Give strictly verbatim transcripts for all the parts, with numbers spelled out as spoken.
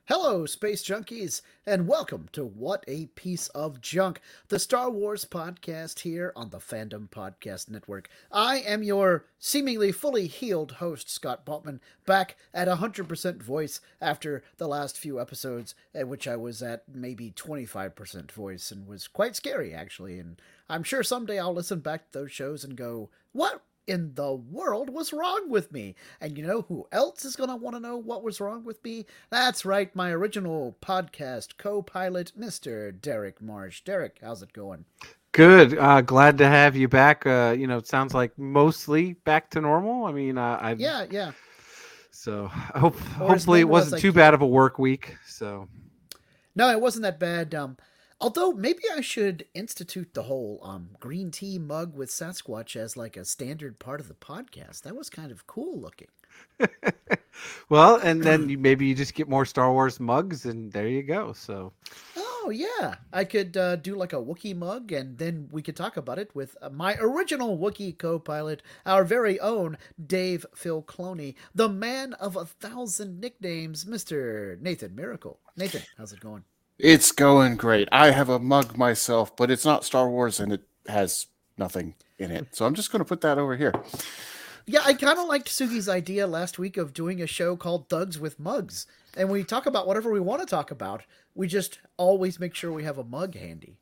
Hello, Space Junkies, and welcome to What a Piece of Junk, the Star Wars podcast here on the Fandom Podcast Network. I am your seemingly fully healed host, Scott Baltman, back at one hundred percent voice after the last few episodes, at which I was at maybe twenty-five percent voice, and was quite scary, actually. And I'm sure someday I'll listen back to those shows and go, what in the world was wrong with me? And you know who else is going to want to know what was wrong with me? That's right, my original podcast co-pilot, Mister Derek Marsh. Derek, how's it going? Good. Uh, glad to have you back. Uh, you know, it sounds like mostly back to normal. I mean, uh, I yeah, yeah. So I hope hopefully it wasn't too bad of a work week. So no, it wasn't that bad. Um, Although, maybe I should institute the whole um, green tea mug with Sasquatch as like a standard part of the podcast. That was kind of cool looking. Well, and then you, maybe you just get more Star Wars mugs, and there you go. So, oh yeah, I could uh, do like a Wookiee mug, and then we could talk about it with uh, my original Wookiee co-pilot, our very own Dave Phil Cloney, the man of a thousand nicknames, Mister Nathan Miracle. Nathan, how's it going? It's going great. I have a mug myself, but it's not Star Wars and it has nothing in it. So I'm just going to put that over here. Yeah, I kind of liked Sugi's idea last week of doing a show called Thugs with Mugs. And we talk about whatever we want to talk about. We just always make sure we have a mug handy.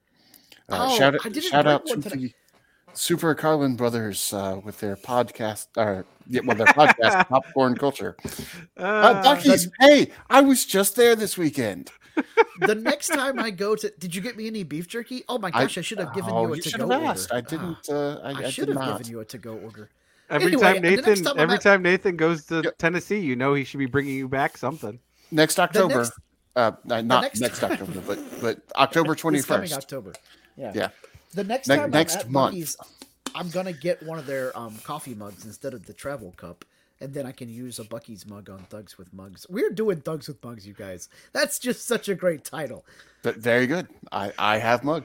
Uh, oh, shout out, shout out to today. the Super Carlin Brothers uh, with their podcast, or uh, well, their podcast, Popcorn Culture. Uh, uh, Buc-ee's, the, hey, I was just there this weekend. The next time I go to, did you get me any beef jerky? Oh my gosh, I, I should have given oh, you a you to-go order. Asked. I didn't. Uh, I, I, I should did have not. given you a to-go order. Every anyway, time Nathan, time every at, time Nathan goes to yep. Tennessee, you know he should be bringing you back something. Next October, next, uh, not next, next time. October, but but October twenty-first. Coming October. Yeah. Yeah. The next ne- time next I'm at month, Buc-ee's, I'm gonna get one of their um, coffee mugs instead of the travel cup. And then I can use a Buc-ee's mug on Thugs with Mugs. We're doing Thugs with Mugs, you guys. That's just such a great title. But very good. I, I have mug.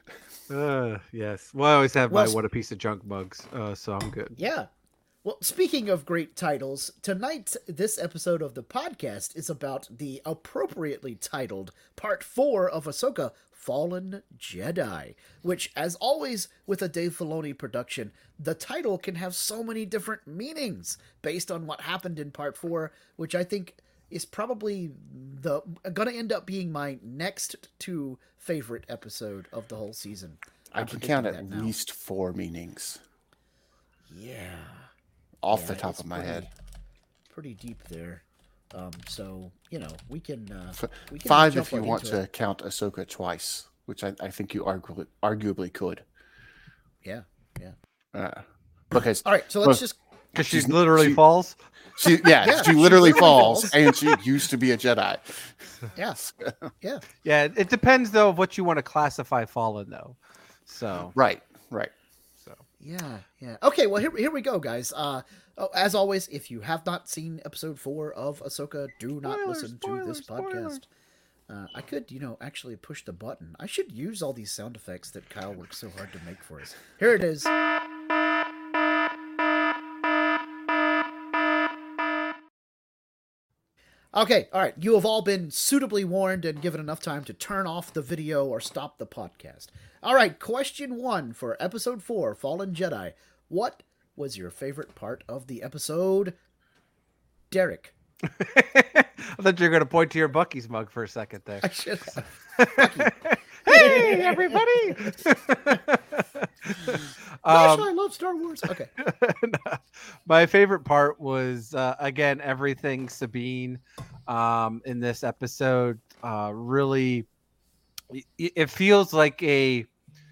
Uh, yes. Well, I always have well, my What a Piece of Junk mugs, uh, so I'm good. Yeah. Well, speaking of great titles, tonight, this episode of the podcast is about the appropriately titled Part four of Ahsoka, Fallen Jedi, which, as always with a Dave Filoni production, the title can have so many different meanings based on what happened in Part four, which I think is probably the going to end up being my next to favorite episode of the whole season. I'm I can count at now. least four meanings. Yeah. Off yeah, the top of my pretty, head. Pretty deep there. Um, so, you know, we can... Uh, we can Five if you want to it. count Ahsoka twice, which I, I think you arguably, arguably could. Yeah, yeah. Uh, because, All right, so let's well, just... Because she literally she, falls? She, yeah, yeah, she literally, she literally falls, falls, and she used to be a Jedi. Yeah, yeah. Yeah, it depends, though, of what you want to classify fallen, though. So Right, right. So Yeah, yeah. Okay, well, here, here we go, guys. Uh, oh, as always, if you have not seen episode four of Ahsoka, do not spoilers, listen spoilers, to this podcast. Uh, I could, you know, actually push the button. I should use all these sound effects that Kyle worked so hard to make for us. Here it is. Okay, all right. You have all been suitably warned and given enough time to turn off the video or stop the podcast. All right, question one for episode four, Fallen Jedi. What was your favorite part of the episode? Derek. I thought you were going to point to your Buc-ee's mug for a second there. I should have. Hey, everybody! Gosh, um, I love Star Wars. Okay. My favorite part was, uh, again, everything Sabine um, in this episode. Uh, really, it feels like a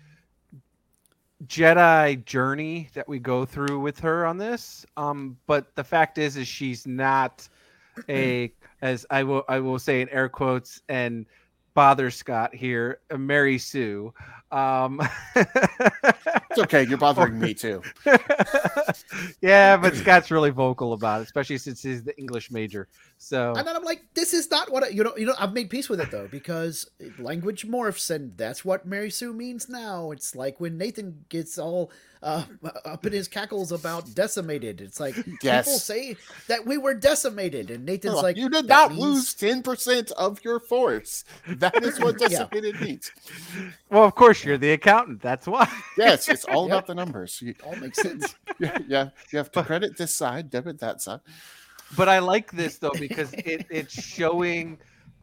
Jedi journey that we go through with her on this. Um, but the fact is, is she's not a, as I will, I will say in air quotes, and bother Scott here, Mary Sue. Um, it's okay. You're bothering me too. Yeah, but Scott's really vocal about it, especially since he's the English major. So, and then I'm like, this is not what I, you know. You know, I've made peace with it though, because language morphs, and that's what Mary Sue means now. It's like when Nathan gets all uh, up in his cackles about decimated. It's like yes. people say that we were decimated, and Nathan's oh, like, you did not means... lose ten percent of your force. That is what decimated yeah. means. Well, of course, you're the accountant. That's why. Yes, it's all yep. about the numbers. You, all makes sense. Yeah, yeah, you have to but, credit this side, debit that side. But I like this though because it, it's showing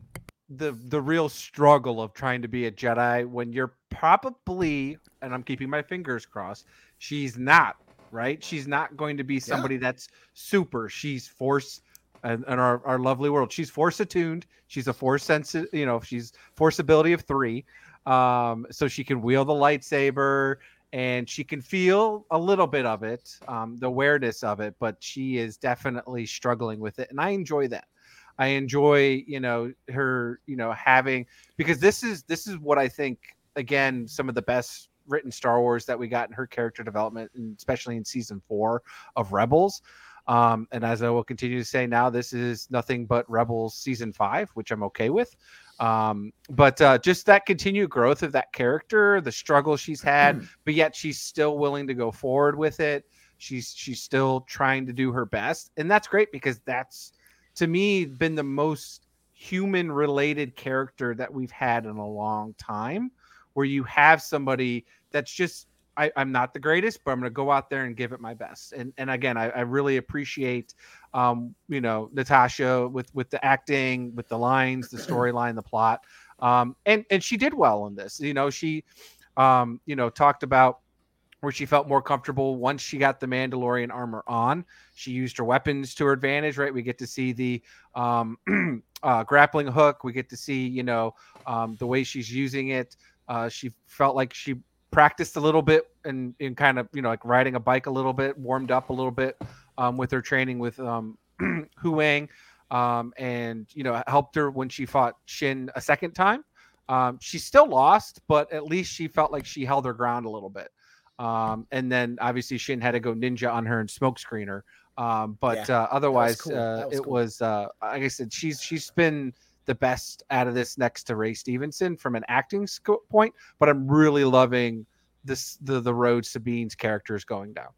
the the real struggle of trying to be a Jedi when you're probably, and I'm keeping my fingers crossed, she's not, right? She's not going to be somebody yeah. that's super. She's force and, and our, our lovely world. She's force attuned. She's a force sensitive, you know, she's force ability of three. Um, so she can wield the lightsaber and she can feel a little bit of it, um, the awareness of it, but she is definitely struggling with it. And I enjoy that. I enjoy, you know, her, you know, having, because this is, this is what I think, again, some of the best written Star Wars that we got in her character development, and especially in season four of Rebels. Um, and as I will continue to say now, this is nothing but Rebels season five, which I'm okay with. Um, but uh, just that continued growth of that character, the struggle she's had, but yet she's still willing to go forward with it. She's, she's still trying to do her best. And that's great because that's, to me, been the most human related character that we've had in a long time, where you have somebody that's just, I, I'm not the greatest, but I'm going to go out there and give it my best. And and again, I, I really appreciate, um, you know, Natasha with, with the acting, with the lines, the storyline, the plot. Um, and, and she did well in this. You know, she, um, you know, talked about where she felt more comfortable once she got the Mandalorian armor on. She used her weapons to her advantage, right? We get to see the um, uh, grappling hook. We get to see, you know, um, the way she's using it. Uh, she felt like she practiced a little bit and, and kind of, you know, like riding a bike a little bit, warmed up a little bit um, with her training with um, Huyang, um, and, you know, helped her when she fought Shin a second time. Um, she still lost, but at least she felt like she held her ground a little bit. Um, and then obviously Shin had to go ninja on her and smoke screen her. Um, but yeah, uh, otherwise, was cool. uh, was it cool. was, uh, like I said, she's, she's been the best out of this next to Ray Stevenson from an acting sco- point, but I'm really loving this, the, the road Sabine's character is going down.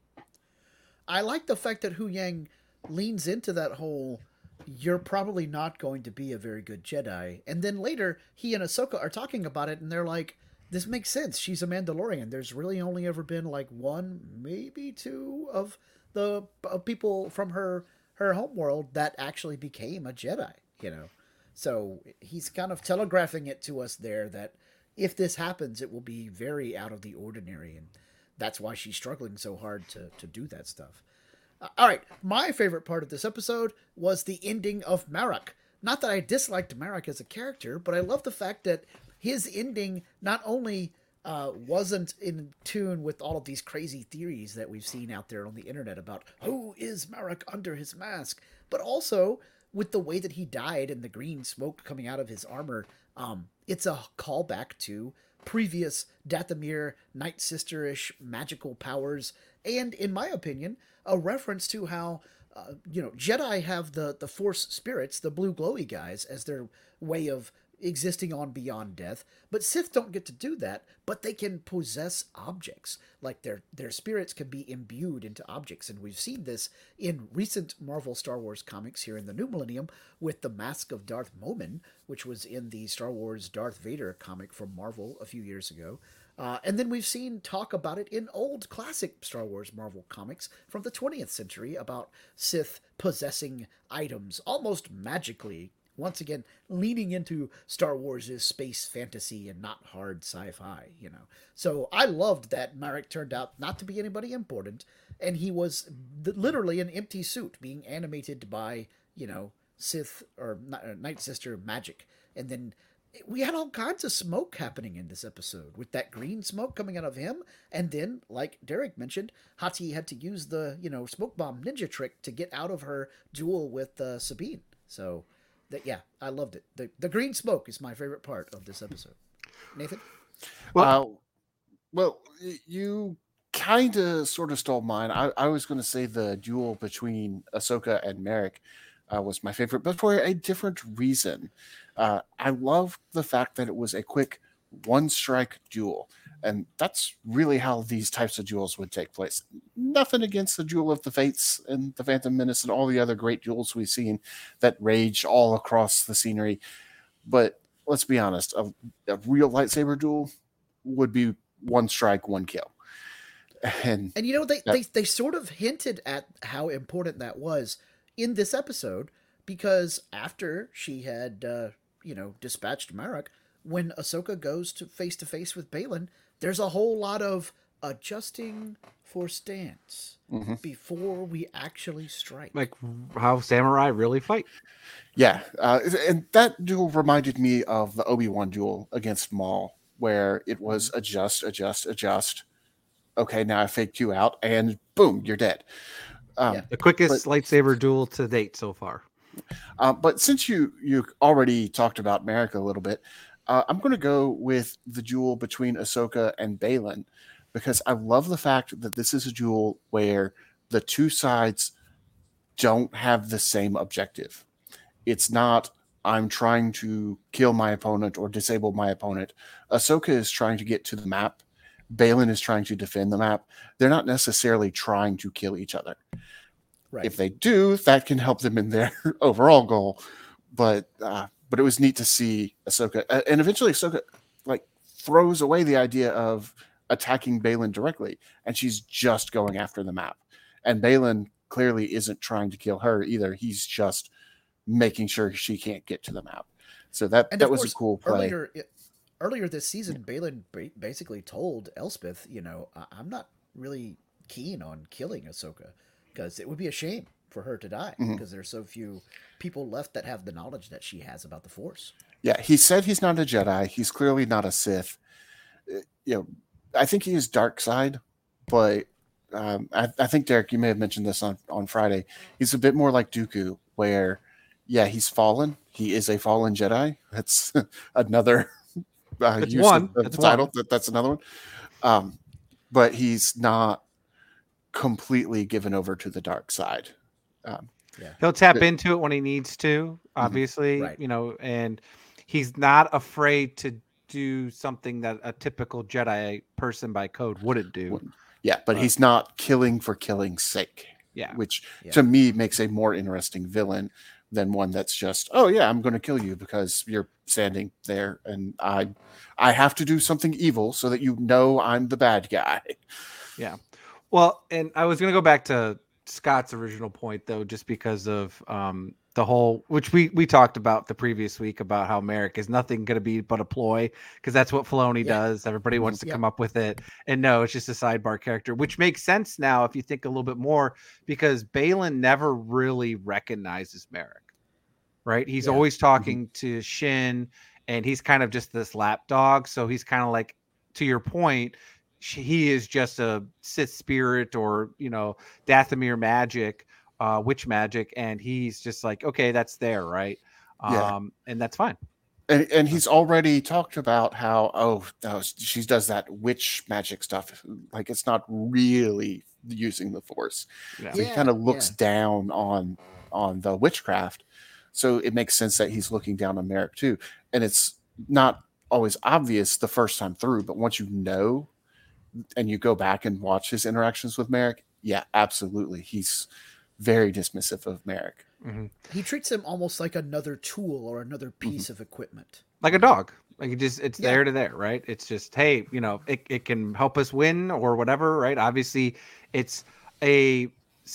I like the fact that Huyang leans into that whole, you're probably not going to be a very good Jedi. And then later he and Ahsoka are talking about it and they're like, this makes sense. She's a Mandalorian. There's really only ever been like one, maybe two of the of people from her, her homeworld that actually became a Jedi, you know? So he's kind of telegraphing it to us there that if this happens, it will be very out of the ordinary. And that's why she's struggling so hard to, to do that stuff. Uh, all right. My favorite part of this episode was the ending of Marrok. Not that I disliked Marrok as a character, but I love the fact that his ending not only uh, wasn't in tune with all of these crazy theories that we've seen out there on the internet about who is Marrok under his mask, but also with the way that he died and the green smoke coming out of his armor. Um, it's a callback to previous Dathomir Night Sister-ish magical powers, and in my opinion, a reference to how uh, you know Jedi have the the Force spirits, the blue glowy guys, as their way of existing on beyond death, but Sith don't get to do that, but they can possess objects. Like their their spirits can be imbued into objects, and we've seen this in recent Marvel Star Wars comics here in the New Millennium with the Mask of Darth Momin, which was in the Star Wars Darth Vader comic from Marvel a few years ago. Uh, and then we've seen talk about it in old classic Star Wars Marvel comics from the twentieth century about Sith possessing items almost magically. Once again, leaning into Star Wars' space fantasy and not hard sci-fi, you know. So I loved that Marrok turned out not to be anybody important, and he was th- literally an empty suit being animated by, you know, Sith or Night Sister magic. And then we had all kinds of smoke happening in this episode with that green smoke coming out of him. And then, like Derek mentioned, Hati had to use the, you know, smoke bomb ninja trick to get out of her duel with uh, Sabine. So... That, yeah, I loved it. The the green smoke is my favorite part of this episode. Nathan? Well, uh, well you kind of sort of stole mine. I, I was going to say the duel between Ahsoka and Marrok uh, was my favorite, but for a different reason. Uh, I love the fact that it was a quick one-strike duel. And that's really how these types of duels would take place. Nothing against the Duel of the Fates and the Phantom Menace and all the other great duels we've seen that rage all across the scenery. But let's be honest, a, a real lightsaber duel would be one strike, one kill. And, and you know, they, that, they, they sort of hinted at how important that was in this episode, because after she had, uh, you know, dispatched Marek, when Ahsoka goes to face to face with Baylan, there's a whole lot of adjusting for stance mm-hmm. before we actually strike. Like how samurai really fight. Yeah. Uh, and that duel reminded me of the Obi-Wan duel against Maul, where it was adjust, adjust, adjust. Okay, now I faked you out, and boom, you're dead. Um, yeah. The quickest but, lightsaber duel to date so far. Uh, but since you you already talked about Marek a little bit, Uh, I'm going to go with the duel between Ahsoka and Baylan, because I love the fact that this is a duel where the two sides don't have the same objective. It's not, I'm trying to kill my opponent or disable my opponent. Ahsoka is trying to get to the map. Baylan is trying to defend the map. They're not necessarily trying to kill each other. Right. If they do, that can help them in their overall goal. But uh, But it was neat to see Ahsoka, uh, and eventually Ahsoka like throws away the idea of attacking Baylan directly, and she's just going after the map. And Baylan clearly isn't trying to kill her either. He's just making sure she can't get to the map. So that and that was course, a cool play. Earlier, earlier this season, Baylan basically told Elspeth, you know, I'm not really keen on killing Ahsoka because it would be a shame for her to die mm-hmm. because there's so few people left that have the knowledge that she has about the Force. Yeah, he said he's not a Jedi. He's clearly not a Sith. You know, I think he is dark side, but um, I, I think, Derek, you may have mentioned this on, on Friday. He's a bit more like Dooku, where, yeah, he's fallen. He is a fallen Jedi. That's another uh, use one. of the that's title. One. That, that's another one. Um, but he's not completely given over to the dark side. Um, yeah. He'll tap but, into it when he needs to, obviously, right. you know, and he's not afraid to do something that a typical Jedi person by code wouldn't do. Yeah, but uh, he's not killing for killing's sake. Yeah. Which yeah. to me makes a more interesting villain than one that's just, oh yeah, I'm going to kill you because you're standing there and I I have to do something evil so that you know I'm the bad guy. Yeah. Well, and I was going to go back to Scott's original point though, just because of um, the whole, which we, we talked about the previous week about how Marek is nothing going to be but a ploy, because that's what Filoni yeah. does. Everybody wants to yeah. come up with it. And no, it's just a sidebar character, which makes sense now if you think a little bit more, because Baylan never really recognizes Marek, right? He's yeah. always talking mm-hmm. to Shin, and he's kind of just this lapdog. So he's kind of like, to your point, he is just a Sith spirit or, you know, Dathomir magic, uh, witch magic. And he's just like, okay, that's there. Right. Yeah. Um, and that's fine. And, and he's already talked about how, oh, oh, she does that witch magic stuff. Like it's not really using the Force. Yeah. So he kind of looks yeah. down on, on the witchcraft. So it makes sense that he's looking down on Marek too. And it's not always obvious the first time through, but once you know, and you go back and watch his interactions with Marek, yeah, absolutely. He's very dismissive of Marek. Mm-hmm. He treats him almost like another tool or another piece mm-hmm. of equipment. Like a dog. Like it just, it's yeah. there to there, right? It's just, hey, you know, it, it can help us win or whatever, right? Obviously, it's a,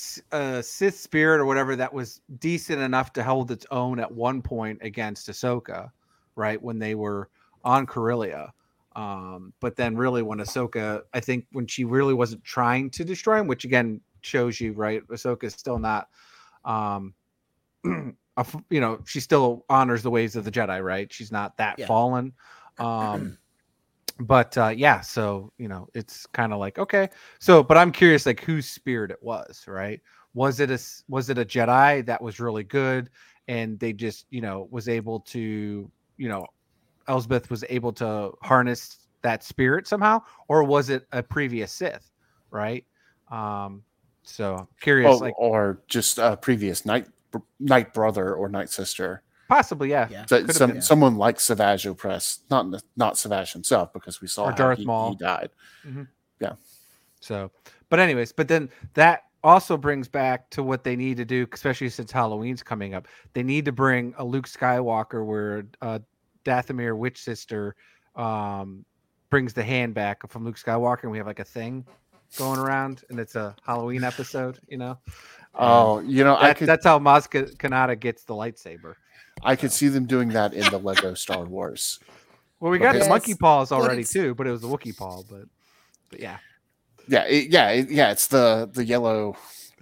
a Sith spirit or whatever that was decent enough to hold its own at one point against Ahsoka, right? When they were on Corellia. Um, but then really when Ahsoka, I think when she really wasn't trying to destroy him, which again shows you, right? Ahsoka is still not, um, a, you know, she still honors the ways of the Jedi, right? She's not that yeah. fallen. Um, but, uh, yeah, so, you know, it's kind of like, okay, so, but I'm curious, like whose spirit it was, right? Was it a, was it a Jedi that was really good and they just, you know, was able to, you know, Elsbeth was able to harness that spirit somehow, or was it a previous Sith, right? Um, so curious, oh, like, or just a previous night night brother or night sister. Possibly, yeah. yeah. So, some, someone like Savage Opress, not not Savage himself, because we saw or how Darth he, Maul. he died. Mm-hmm. Yeah. So, but anyways, but then that also brings back to what they need to do, especially since Halloween's coming up. They need to bring a Luke Skywalker where uh, Dathomir Witch Sister um, brings the hand back from Luke Skywalker, and we have like a thing going around, and it's a Halloween episode, you know. Oh, you know, that, I could, that's how Maz Kanata gets the lightsaber. I could see them doing that in the Lego Star Wars. Well, we got yes, the monkey paws already too, but it was the Wookiee paw. But, but yeah, yeah, it, yeah, it, yeah. It's the the yellow.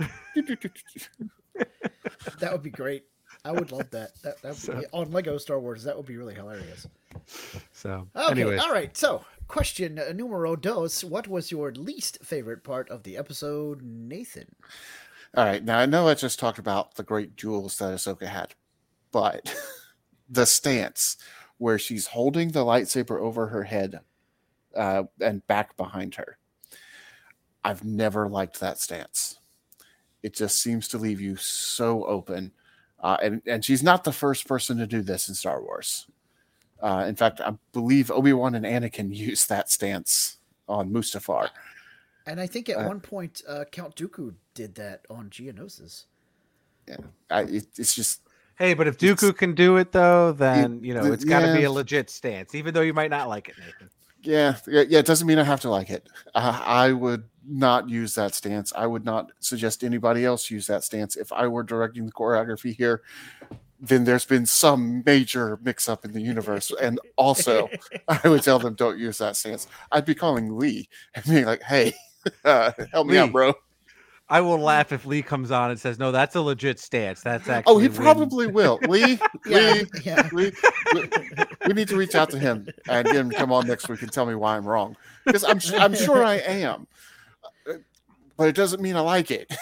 That would be great. I would love that. That, that So- be, on Lego Star Wars, that would be really hilarious. So Okay, anyways, all right. So, question uh, numero dos: what was your least favorite part of the episode, Nathan? All right, now I know I just talked about the great jewels that Ahsoka had, but the stance where she's holding the lightsaber over her head uh, and back behind her. I've never liked that stance. It just seems to leave you so open. Uh, and, and she's not the first person to do this in Star Wars. Uh, in fact, I believe Obi-Wan and Anakin used that stance on Mustafar. And I think at Uh, one point, uh, Count Dooku did that on Geonosis. Yeah, I, it, it's just... hey, but if Dooku can do it though, then it- you know it's got to yeah. be a legit stance, even though you might not like it, Nathan. Yeah, yeah, yeah, it doesn't mean I have to like it. Uh, I would not use that stance. I would not suggest anybody else use that stance. If I were directing the choreography here, then there's been some major mix-up in the universe. And also, I would tell them don't use that stance. I'd be calling Lee and being like, hey, uh, help me Lee. out, bro. I will laugh if Lee comes on and says, "No, that's a legit stance. That's actually." Oh, he when-" probably will. Lee, Yeah, Lee, yeah. Lee, we, we need to reach out to him and get him to come on next week and tell me why I'm wrong. Because I'm, I'm sure I am. But it doesn't mean I like it.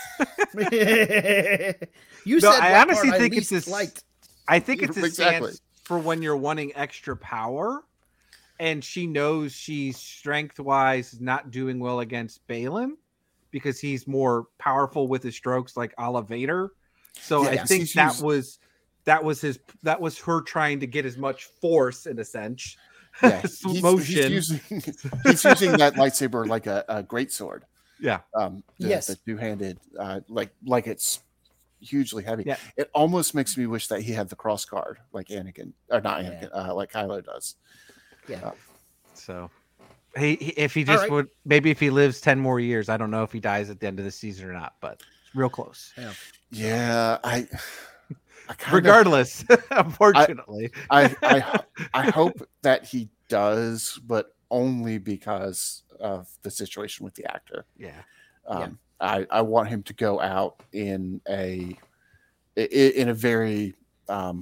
You No, said I what honestly part think I it's least this- liked. I think it's a Exactly. stance for when you're wanting extra power, and she knows she's strength wise not doing well against Balin because he's more powerful with his strokes, like a la Vader. So Yeah, I yeah. think She's that used- was that was his that was her trying to get as much force in a sense. Yeah, he's, he's motion. using he's using that lightsaber like a, a great sword. Yeah. Um, the, Yes. the two-handed, uh, like like it's hugely heavy. Yeah. It almost makes me wish that he had the cross guard like Anakin, or not Yeah. Anakin, uh, like Kylo does. Yeah. So he, he if he All just right. would maybe if he lives ten more years, I don't know if he dies at the end of the season or not, but real close. Yeah. Yeah, I. I kinda, Regardless, unfortunately. I, I I hope that he does, but only because of the situation with the actor. Yeah. Um, I, I want him to go out in a i- in a very um,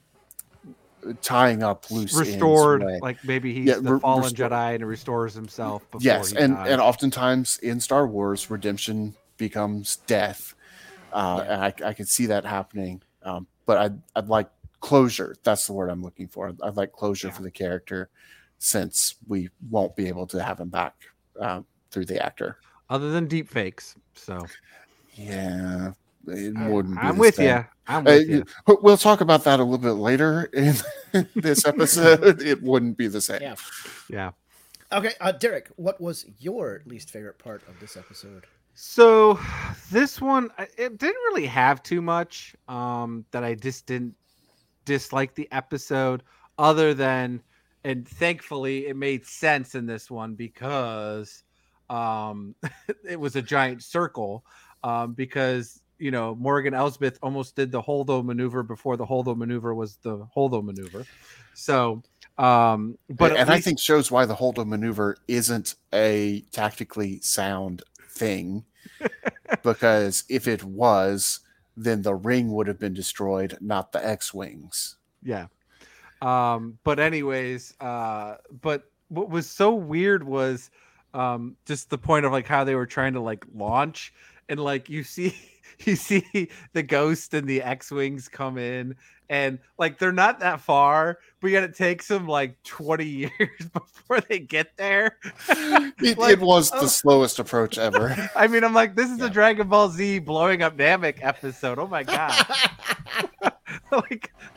tying up loose ends Restored, way. like maybe he's Yeah, the re- fallen restored. Jedi and restores himself before Yes, he and dies. and oftentimes in Star Wars, redemption becomes death, uh, and I, I can see that happening. Um, but I'd I'd like closure. That's the word I'm looking for. I'd, I'd like closure Yeah. for the character, since we won't be able to have him back uh, through the actor. Other than deep fakes. So Yeah, it I- wouldn't. be I'm the with same. you. I'm Uh, with you. you- we'll talk about that a little bit later in this episode. It wouldn't be the same. Yeah. Yeah. Okay, uh, Derek, what was your least favorite part of this episode? So this one, I- it didn't really have too much um, that I just didn't dislike the episode, other than, and thankfully it made sense in this one because um, it was a giant circle. Um, because you know Morgan Elsbeth almost did the Holdo maneuver before the Holdo maneuver was the Holdo maneuver. So, um, but and at I least- think shows why the Holdo maneuver isn't a tactically sound thing, because if it was, then the ring would have been destroyed, not the X-wings. Yeah. Um, but anyways, uh, but what was so weird was um just the point of like how they were trying to like launch, and like you see you see the Ghost and the X-wings come in, and like they're not that far, but yet it takes them like twenty years before they get there. It, Like, it was the oh. slowest approach ever. I mean, I'm like, this is Yeah. a Dragon Ball Z blowing up Namek episode. Oh my god. Like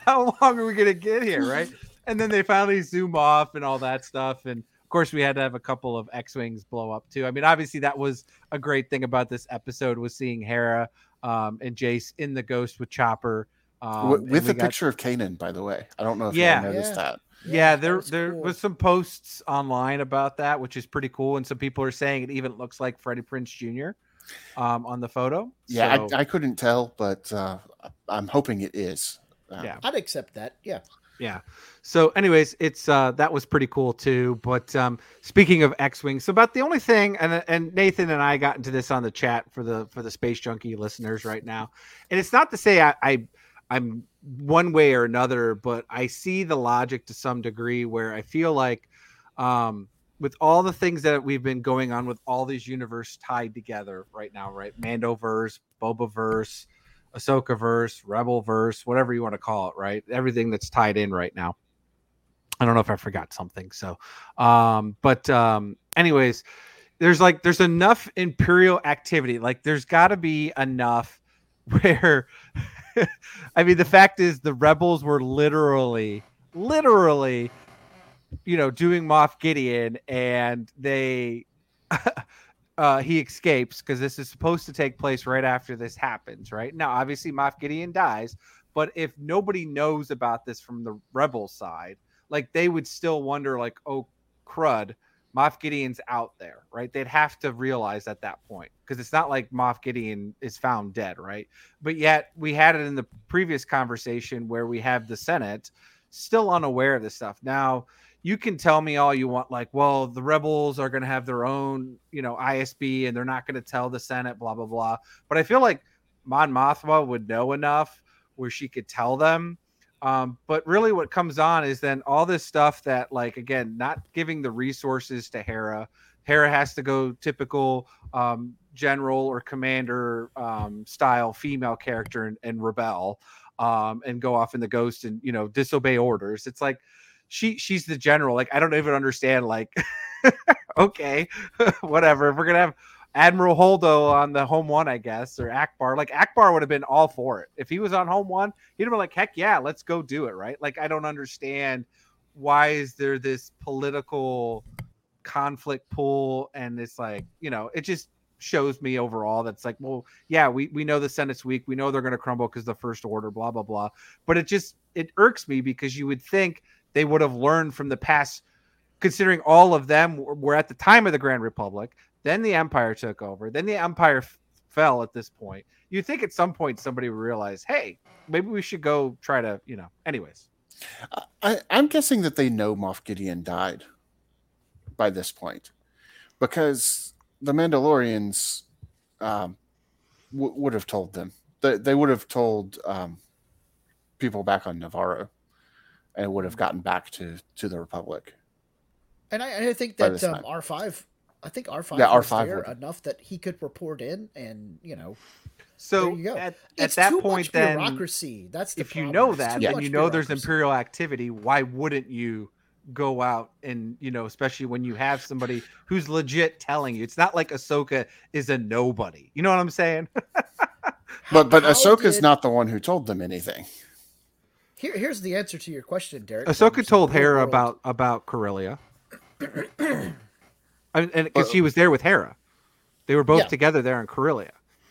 how long are we gonna get here, right? And then they finally zoom off and all that stuff, and of course we had to have a couple of X-wings blow up too. I mean, obviously that was a great thing about this episode was seeing Hera um, and Jace in the Ghost with Chopper. Um, with a got... picture of Kanan, by the way. I don't know if yeah. you noticed yeah. that. Yeah, yeah there was there cool. was some posts online about that, which is pretty cool. And some people are saying it even looks like Freddie Prinze Junior um, on the photo. Yeah, so... I, I couldn't tell, but uh, I'm hoping it is. Uh, yeah, I'd accept that. Yeah. Yeah. So anyways, it's uh that was pretty cool too. But um speaking of X-Wing, so about the only thing, and and Nathan and I got into this on the chat for the for the Space Junkie listeners right now. And it's not to say I, I I'm one way or another, but I see the logic to some degree where I feel like um with all the things that we've been going on with all these universes tied together right now, right? Mandoverse, Bobaverse, Ahsoka verse, Rebel verse, whatever you want to call it, right? Everything that's tied in right now. I don't know if I forgot something. So, um, but um, anyways, there's like there's enough Imperial activity. Like there's got to be enough where, I mean, the fact is the Rebels were literally, literally, you know, doing Moff Gideon, and they. Uh, he escapes because this is supposed to take place right after this happens, right? Now, obviously, Moff Gideon dies, but if nobody knows about this from the Rebel side, like they would still wonder, like, oh, crud, Moff Gideon's out there, right? They'd have to realize at that point because it's not like Moff Gideon is found dead, right? But yet we had it in the previous conversation where we have the Senate still unaware of this stuff. Now, you can tell me all you want, like, well, the Rebels are going to have their own, you know, I S B and they're not going to tell the Senate, blah, blah, blah. But I feel like Mon Mothma would know enough where she could tell them. Um, but really what comes on is then all this stuff that, like, again, not giving the resources to Hera. Hera has to go typical um, general or commander um, style female character and, and rebel um, and go off in the Ghost and, you know, disobey orders. It's like, She she's the general. Like, I don't even understand. Like, okay, whatever. If we're gonna have Admiral Holdo on the home one, I guess, or Akbar. Like, Akbar would have been all for it. If he was on home one, he'd have been like, heck yeah, let's go do it, right? Like, I don't understand why is there this political conflict pool, and it's like, you know, it just shows me overall that's like, well, yeah, we we know the Senate's weak, we know they're gonna crumble because the First Order, blah blah blah. But it just it irks me because you would think they would have learned from the past, considering all of them were at the time of the Grand Republic. Then the Empire took over. Then the Empire f- fell at this point. You'd think at some point somebody would realize, hey, maybe we should go try to, you know, anyways. I, I'm guessing that they know Moff Gideon died by this point because the Mandalorians um, w- would have told them. They, they would have told um, people back on Navarro. And it would have gotten back to, to the Republic. And I, I think that um, R five, I think R five yeah, was R five there would. enough that he could report in, and you know. So there you go. at, it's at that too point, much then bureaucracy. That's the if problem. you know that, yeah. and you know there's Imperial activity, why wouldn't you go out and, you know, especially when you have somebody who's legit telling you? It's not like Ahsoka is a nobody. You know what I'm saying? but but Ahsoka's did... not the one who told them anything. Here, here's the answer to your question, Derek. Ahsoka told Hera world. about about Corellia, and because she was there with Hera, they were both yeah. together there in Corellia.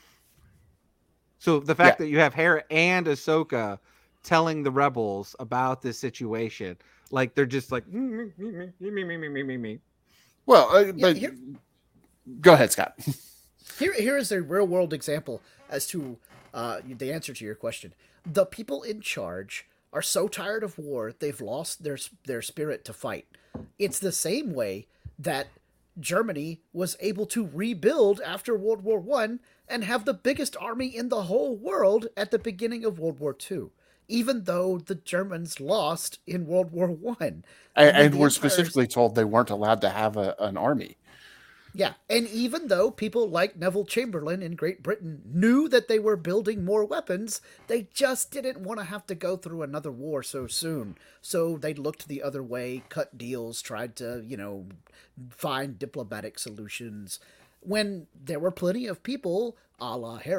So the fact yeah. that you have Hera and Ahsoka telling the Rebels about this situation, like they're just like me, me, me, me, me, me, me, me. Well, uh, but yeah, here, go ahead, Scott. Here, here is a real world example as to uh, the answer to your question. The people in charge are so tired of war, they've lost their their spirit to fight. It's the same way that Germany was able to rebuild after World War One and have the biggest army in the whole world at the beginning of World War Two, even though the Germans lost in World War One. And, and, and were specifically told they weren't allowed to have a, an army. Yeah, and even though people like Neville Chamberlain in Great Britain knew that they were building more weapons, they just didn't want to have to go through another war so soon. So they looked the other way, cut deals, tried to, you know, find diplomatic solutions. When there were plenty of people, a la Hera,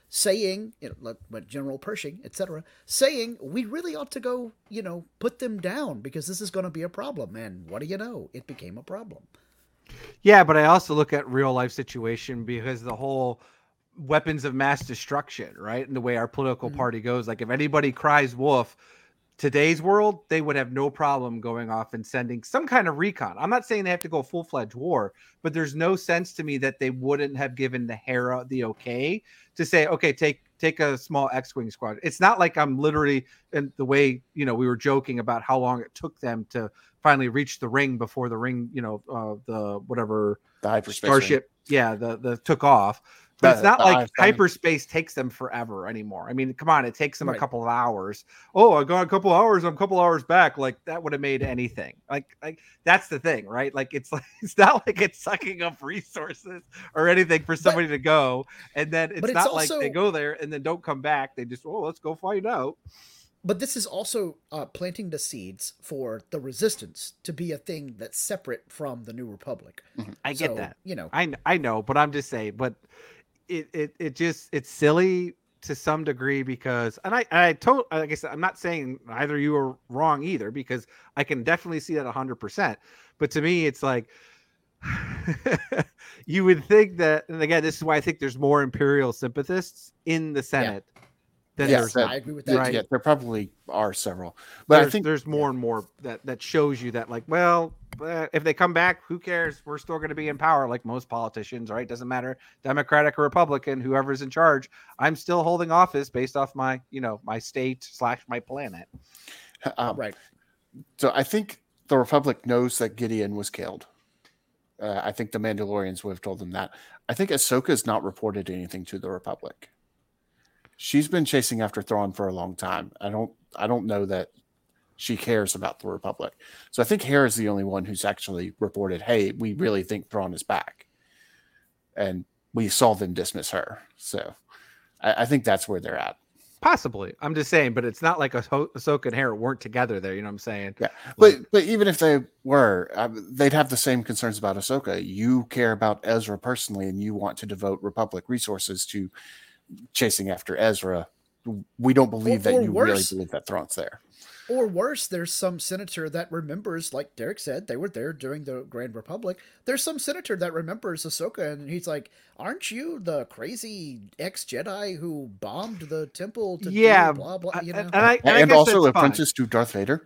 saying, you know, like General Pershing, et cetera, saying we really ought to go, you know, put them down because this is going to be a problem. And what do you know? It became a problem. Yeah, but I also look at real life situation because the whole weapons of mass destruction, right? And the way our political mm-hmm. party goes, like if anybody cries wolf, today's world, they would have no problem going off and sending some kind of recon. I'm not saying they have to go full-fledged war, but there's no sense to me that they wouldn't have given the Hera the okay to say, okay, take take a small X-Wing squad. It's not like I'm literally, in the way, you know, we were joking about how long it took them to finally reach the ring before the ring, you know, uh, the whatever the hyperspace starship, ring. yeah, the the took off. But The- it's not the like I- hyperspace takes them forever anymore. I mean, come on, it takes them Right. a couple of hours. Oh, I got a couple hours, I'm a couple hours back. Like that would have made anything. Like, like that's the thing, right? Like it's like it's not like it's sucking up resources or anything for somebody to go. And then it's but it's not also- like they go there and then don't come back. They just, oh, let's go find out. But this is also uh, planting the seeds for the Resistance to be a thing that's separate from the New Republic. I get So, that. You know, I I know, but I'm just saying, but it it it just it's silly to some degree because and I and I told like I said, I'm not saying either you are wrong either because I can definitely see that one hundred percent. But to me, it's like you would think that, and again, this is why I think there's more Imperial sympathists in the Senate. Than Yes, there's that- I agree with that. right. Yeah, there probably are several, but there's, I think there's more and more that, that shows you that, like, well, uh, if they come back, who cares? We're still going to be in power, like most politicians, right? Doesn't matter, Democratic or Republican, whoever's in charge. I'm still holding office based off my, you know, my state slash my planet. um, right. So I think the Republic knows that Gideon was killed. Uh, I think the Mandalorians would have told them that. I think Ahsoka's not reported anything to the Republic. She's been chasing after Thrawn for a long time. I don't I don't know that she cares about the Republic. So I think Hera's the only one who's actually reported, hey, we really think Thrawn is back. And we saw them dismiss her. So I, I think that's where they're at. Possibly. I'm just saying, but it's not like Ah- Ahsoka and Hera weren't together there. You know what I'm saying? Yeah, but but even if they were, uh, they'd have the same concerns about Ahsoka. You care about Ezra personally, and you want to devote Republic resources to chasing after Ezra. We don't believe Or- that or you really worse. believe that Thrawn's there. Or worse, there's some senator that remembers, like Derek said, they were there during the Grand Republic. There's some senator that remembers Ahsoka, and he's like, "Aren't you the crazy ex-Jedi who bombed the temple to Yeah, do blah blah?" You know, and, and I, and I And guess also that's fine. apprentice to Darth Vader.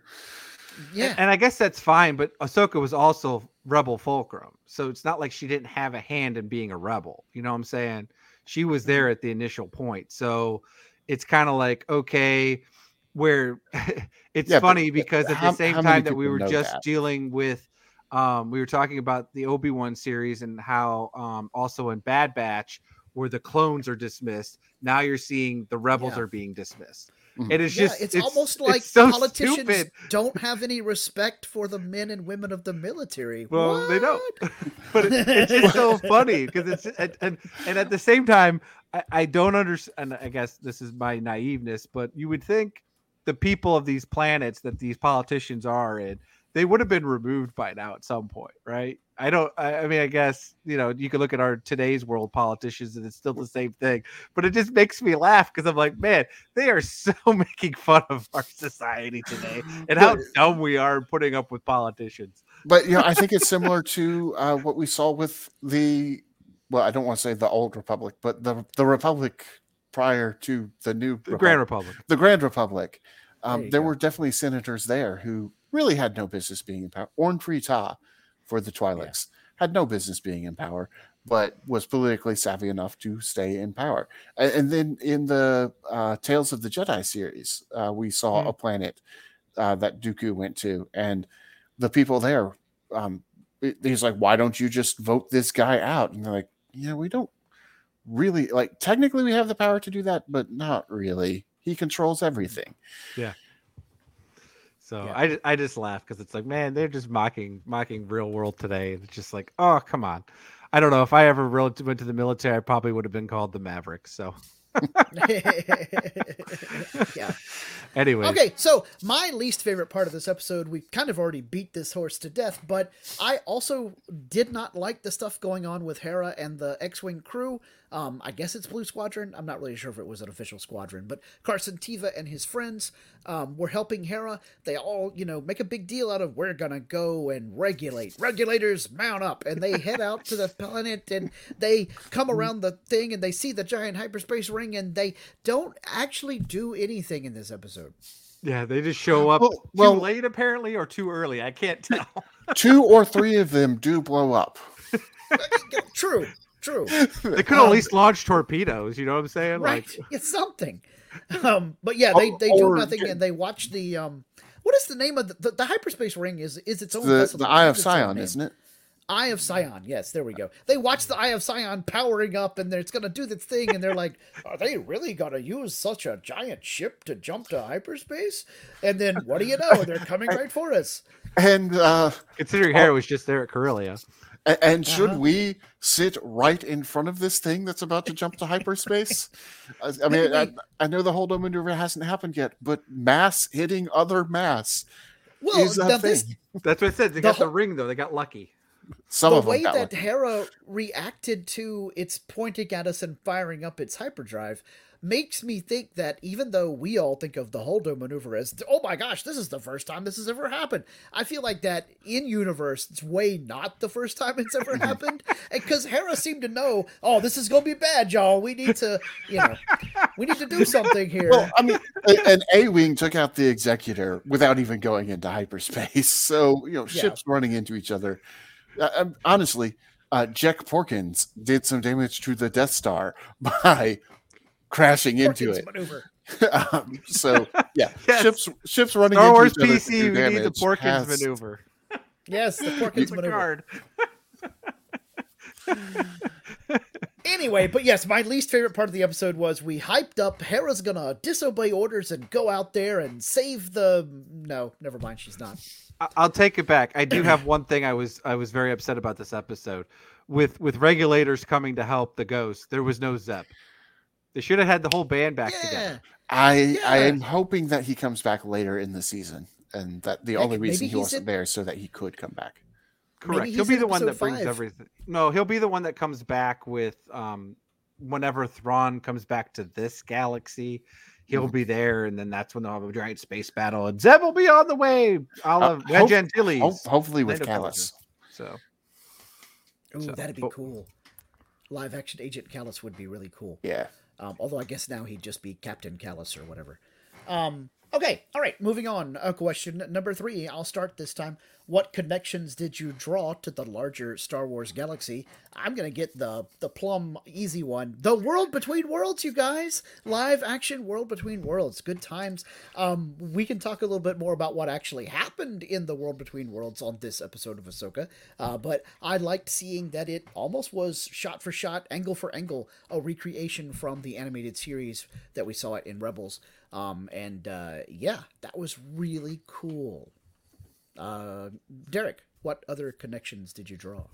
yeah, And I guess that's fine, but Ahsoka was also rebel fulcrum. So it's not like she didn't have a hand in being a rebel. You know what I'm saying? She was there at the initial point. So it's kind of like, okay, where it's Yeah, but funny because at how- the same how many time that we people were know just that? dealing with, um, we were talking about the Obi-Wan series and how um, also in Bad Batch, where the clones are dismissed, now you're seeing the rebels Yeah. are being dismissed. Mhm. And it's yeah. just, It's, almost it's like so politicians stupid. don't have any respect for the men and women of the military. Well, what? they don't. But it, it's just so funny because it's and, and and at the same time, I, I don't understand. I guess this is my naiveness, but you would think the people of these planets that these politicians are in, they would have been removed by now at some point, right? I don't. I, I mean, I guess you know you could look at our today's world politicians, and it's still the same thing. But it just makes me laugh because I'm like, man, they are so making fun of our society today and how dumb we are putting up with politicians. But you know, I think it's similar to uh, what we saw with the well, I don't want to say the old Republic, but the the Republic prior to the new The Grand Republic. the Grand Republic. Um, There you there go. were definitely senators there who really had no business being in power. Orn Free Taa for the Twi'leks had no business being in power, but was politically savvy enough to stay in power. And, and then in the uh, Tales of the Jedi series, uh, we saw Mm. a planet uh, that Dooku went to, and the people there, um, it- he's like, "Why don't you just vote this guy out?" And they're like, "Yeah, we don't really like. Technically, we have the power to do that, but not really. He controls everything." So Yeah. I, ju- I just laugh because it's like, man, they're just mocking mocking real world today. It's just like, oh, come on. I don't know. If I ever real- went to the military, I probably would have been called the Maverick. So yeah. anyway, Okay, so my least favorite part of this episode, we kind of already beat this horse to death, but I also did not like the stuff going on with Hera and the X-Wing crew. Um, I guess it's Blue Squadron. I'm not really sure if it was an official squadron, but Carson Teva and his friends um, were helping Hera. They all, you know, make a big deal out of we're gonna go and regulate. Regulators mount up, and they head out to the planet, and they come around the thing, and they see the giant hyperspace ring, and they don't actually do anything in this episode. Yeah, they just show up well, well, too late, apparently, or too early. I can't tell. Two or three of them do blow up. True, true. They could um, at least launch torpedoes. You know what I'm saying? Right, like... it's something. Um, but yeah, they, they do nothing, and they watch the um. What is the name of the the, the hyperspace ring? Is is its own the, vessel? The Eye of Sion, isn't it? Eye of Sion. Yes, there we go. They watch the Eye of Sion powering up, and it's going to do this thing, and they're like, are they really going to use such a giant ship to jump to hyperspace? And then, what do you know? They're coming right for us. And uh, considering Hera was just there at Corellia. And, and should uh-huh. we sit right in front of this thing that's about to jump to hyperspace? I mean, I, I know the Holdo maneuver hasn't happened yet, but mass hitting other mass well, is a thing. This, that's what I said. They the got whole, the ring, though. They got lucky. Some the of them way got that lucky. Hera reacted to its pointing at us and firing up its hyperdrive makes me think that even though we all think of the Holdo maneuver as, oh my gosh, this is the first time this has ever happened, I feel like that in universe, it's way not the first time it's ever happened. Because Hera seemed to know, oh, this is going to be bad, y'all. We need to, you know, we need to do something here. Well, I mean, an A-Wing took out the Executor without even going into hyperspace. So, you know, yeah. ships running into each other. Uh, honestly, uh, Jack Porkins did some damage to the Death Star by crashing Porkins into it. Maneuver. um, so yeah, yes. ships ships running Star into Wars each other. P C, we need the Porkins has... maneuver. Yes, the Porkins maneuver. Anyway, but yes, my least favorite part of the episode was we hyped up Hera's gonna disobey orders and go out there and save the. No, never mind, she's not. I'll take it back. I do have one thing I was I was very upset about this episode. With with regulators coming to help the Ghost, there was no Zep. They should have had the whole band back yeah. together. I yeah. I am hoping that he comes back later in the season, and that the maybe, only reason he wasn't in... there is so that he could come back. Correct. He'll be the one that brings five. everything. No, he'll be the one that comes back with um whenever Thrawn comes back to this galaxy. He'll be there, and then that's when they'll have a giant space battle, and Zeb will be on the way. I'll have uh, Wedge hope, Antilles. Hope, hopefully with Kallus. So, ooh, so, that'd be but, cool. Live action Agent Kallus would be really cool. Yeah. Um, although I guess now he'd just be Captain Kallus or whatever. Um, okay, all right, moving on. Uh, question number three. I'll start this time. What connections did you draw to the larger Star Wars galaxy? I'm going to get the, the plumb easy one. The World Between Worlds, you guys. Live action World Between Worlds. Good times. Um, we can talk a little bit more about what actually happened in the World Between Worlds on this episode of Ahsoka. Uh, but I liked seeing that it almost was shot for shot, angle for angle, a recreation from the animated series that we saw it in Rebels. Um, and uh, yeah, that was really cool. Uh, Derek, what other connections did you draw?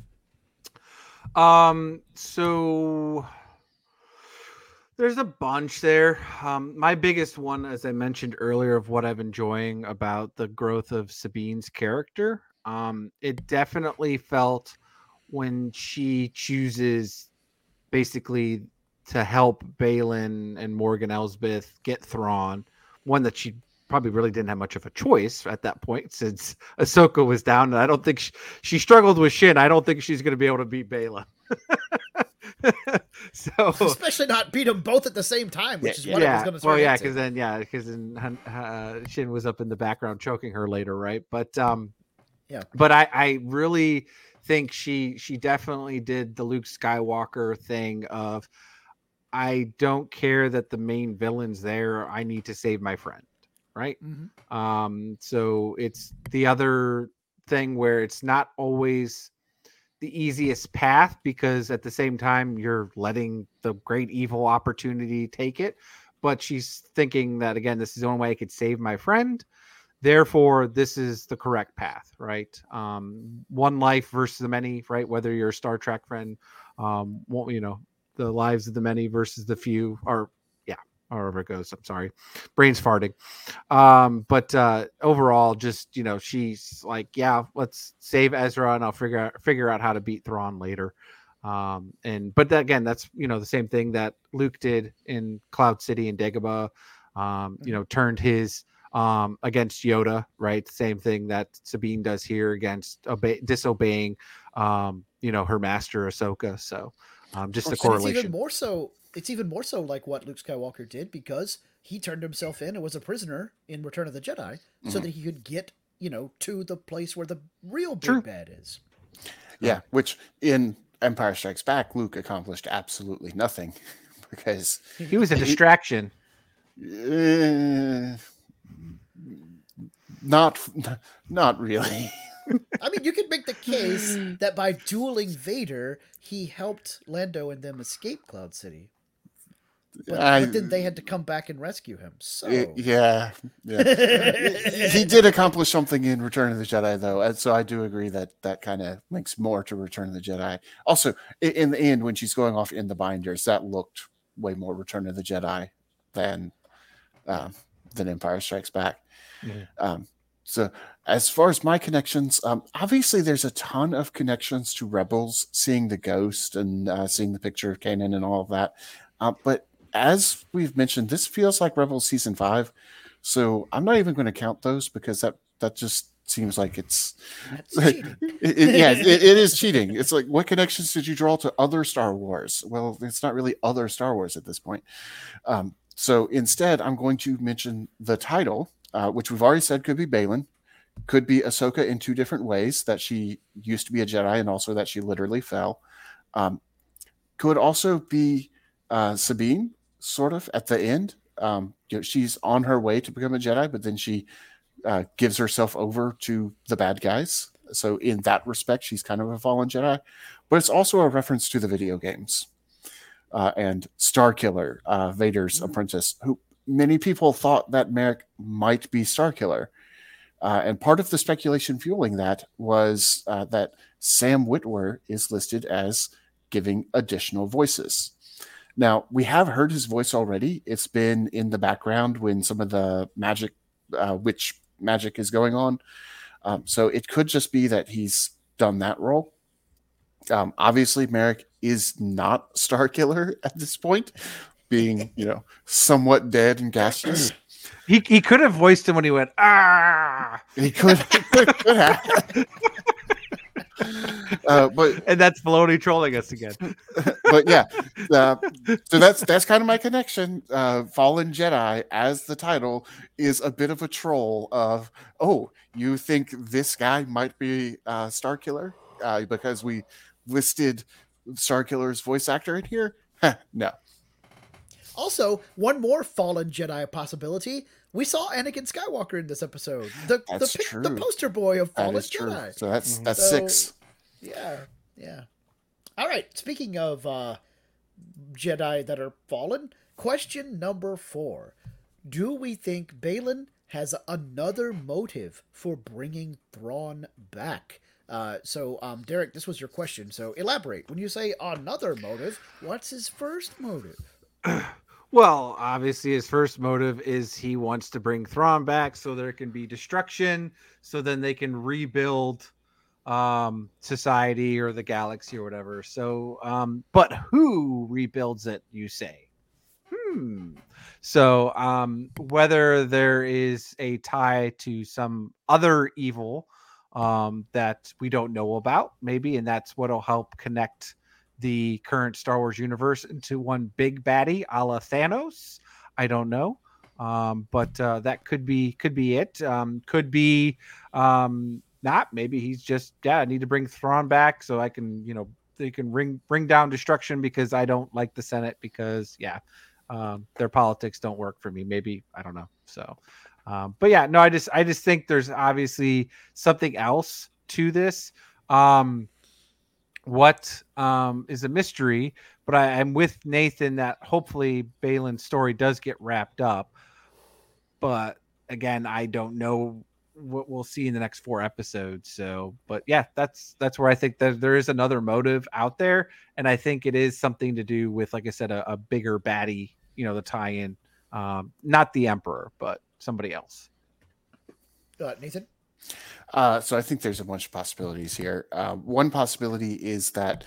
Um, so there's a bunch there. Um, my biggest one, as I mentioned earlier, of what I'm enjoying about the growth of Sabine's character. Um, it definitely felt when she chooses basically to help Baylan and Morgan Elsbeth get Thrawn, one that she probably really didn't have much of a choice at that point since Ahsoka was down. And I don't think she, she struggled with Shin. I don't think she's going to be able to beat Baylan. So especially not beat them both at the same time, which yeah, is what yeah. I was going to Well, yeah, because then, yeah, because then uh, Shin was up in the background choking her later, right? But um, yeah, but I, I really think she she definitely did the Luke Skywalker thing of, I don't care that the main villain's there. I need to save my friend. Right. Mm-hmm. Um, so it's the other thing where it's not always the easiest path, because at the same time you're letting the great evil opportunity take it. But she's thinking that, again, this is the only way I could save my friend. Therefore, this is the correct path, right? Um, one life versus the many, right? Whether you're a Star Trek friend, um, well, you know, the lives of the many versus the few, or however it goes. I'm sorry. Brain's farting. Um, but uh, overall, just, you know, she's like, yeah, let's save Ezra and I'll figure out, figure out how to beat Thrawn later. Um, and but that, again, that's you know the same thing that Luke did in Cloud City and Dagobah. Um, you know, turned his um against Yoda, right? Same thing that Sabine does here against obey, disobeying, um, you know, her master Ahsoka. So, um, just a correlation. It's even more so. It's even more so like what Luke Skywalker did, because he turned himself in and was a prisoner in Return of the Jedi, mm-hmm. so that he could get, you know, to the place where the real big True. bad is. Yeah, which in Empire Strikes Back, Luke accomplished absolutely nothing because he was a distraction. Uh, not, not really. I mean, you could make the case that by dueling Vader, he helped Lando and them escape Cloud City. But, I, but then they had to come back and rescue him. So it, yeah, yeah. He did accomplish something in Return of the Jedi, though, and so I do agree that that kind of links more to Return of the Jedi. Also, in the end, when she's going off in the binders, that looked way more Return of the Jedi than um, than Empire Strikes Back. Mm-hmm. Um, so, as far as my connections, um, obviously there's a ton of connections to Rebels, seeing the ghost and uh, seeing the picture of Kanan and all of that, uh, but as we've mentioned, this feels like Rebels season five, so I'm not even going to count those because that that just seems like it's it, it, yeah, it, it is cheating. It's like, what connections did you draw to other Star Wars? Well, it's not really other Star Wars at this point. Um, so instead, I'm going to mention the title, uh, which we've already said could be Baylan, could be Ahsoka in two different ways, that she used to be a Jedi and also that she literally fell. Um, could also be uh, Sabine. Sort of at the end, um, you know, she's on her way to become a Jedi, but then she uh, gives herself over to the bad guys. So in that respect, she's kind of a fallen Jedi. But it's also a reference to the video games uh, and Starkiller, uh, Vader's mm-hmm. apprentice, who many people thought that Merrick might be Starkiller. Uh, and part of the speculation fueling that was uh, that Sam Witwer is listed as giving additional voices. Now, we have heard his voice already. It's been in the background when some of the magic, uh, witch magic is going on. Um, so it could just be that he's done that role. Um, obviously, Merrick is not Starkiller at this point, being, you know, somewhat dead and gaseous. He he could have voiced him when he went, ah! He could, he could, could have. Uh, but and that's Filoni trolling us again. But yeah, uh, so that's that's kind of my connection. Uh, Fallen Jedi as the title is a bit of a troll of, oh, you think this guy might be uh, Starkiller uh, because we listed Starkiller's voice actor in here? No. Also, one more Fallen Jedi possibility. We saw Anakin Skywalker in this episode. The that's the, true. the poster boy of Fallen that is Jedi. True. So that's that's so, six. Yeah, yeah. All right. Speaking of uh, Jedi that are fallen, question number four: do we think Baylan has another motive for bringing Thrawn back? Uh, so, um, Derek, this was your question. So, elaborate. When you say another motive, what's his first motive? Well, obviously his first motive is he wants to bring Thrawn back so there can be destruction, so then they can rebuild um, society or the galaxy or whatever. So, um, but who rebuilds it, you say? Hmm. So, um, whether there is a tie to some other evil um, that we don't know about, maybe, and that's what'll help connect the current Star Wars universe into one big baddie a la Thanos. I don't know. Um, but uh, that could be could be it. Um, could be um, not. Maybe he's just, yeah, I need to bring Thrawn back so I can, you know, they can bring bring down destruction because I don't like the Senate because, yeah, um, their politics don't work for me. Maybe, I don't know. So, um, but yeah, no, I just I just think there's obviously something else to this. Um, what um, is a mystery, but I, I'm with Nathan that hopefully Baylan's story does get wrapped up. But again, I don't know what we'll see in the next four episodes. So, but yeah, that's that's where I think that there is another motive out there, and I think it is something to do with, like I said, a, a bigger baddie. You know, the tie-in, um, not the Emperor, but somebody else. Uh, Nathan. Uh, so I think there's a bunch of possibilities here. Uh, one possibility is that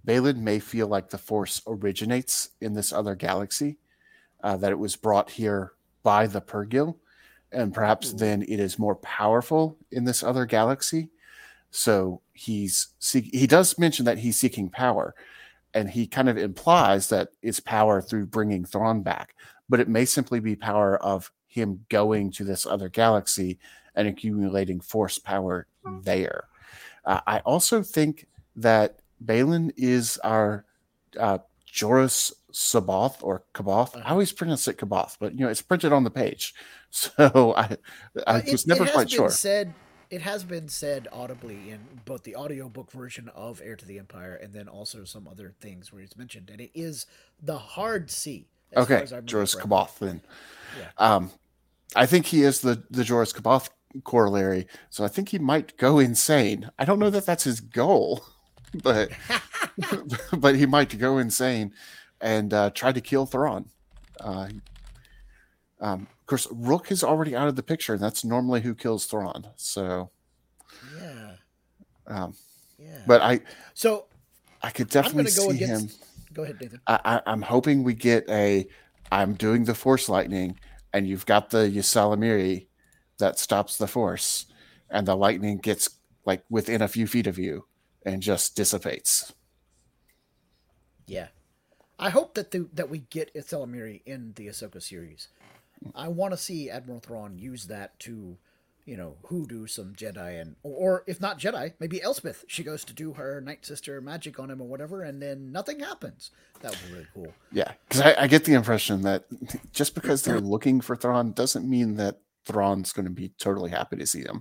Balin may feel like the Force originates in this other galaxy, uh, that it was brought here by the Purrgil, and perhaps Ooh. then it is more powerful in this other galaxy. So he's he does mention that he's seeking power, and he kind of implies that it's power through bringing Thrawn back, but it may simply be power of him going to this other galaxy and accumulating Force power there. Uh, I also think that Balin is our uh, Joruus C'baoth or C'baoth. I always pronounce it C'baoth, but you know it's printed on the page, so I I uh, was it, never it quite sure. Said, it has been said audibly in both the audiobook version of Heir to the Empire and then also some other things where it's mentioned, and it is the hard C. Okay, Joruus C'baoth then. Yeah. Um, I think he is the the Joruus C'baoth corollary, so I think he might go insane. I don't know that that's his goal, but but he might go insane and uh, try to kill Thrawn. Uh, um, of course, Rook is already out of the picture, and that's normally who kills Thrawn. So, yeah, um, yeah. But I so I could definitely go see against... him. Go ahead, Nathan. I, I, I'm hoping we get a. I'm doing the Force lightning, and you've got the ysalamiri that stops the Force, and the lightning gets like within a few feet of you and just dissipates. Yeah. I hope that the, that we get ysalamiri in the Ahsoka series. I want to see Admiral Thrawn use that to, you know, hoodoo some Jedi, and or, or if not Jedi, maybe Elspeth. She goes to do her Night Sister magic on him or whatever, and then nothing happens. That would be really cool. Yeah, because I, I get the impression that just because they're looking for Thrawn doesn't mean that Thrawn's going to be totally happy to see him.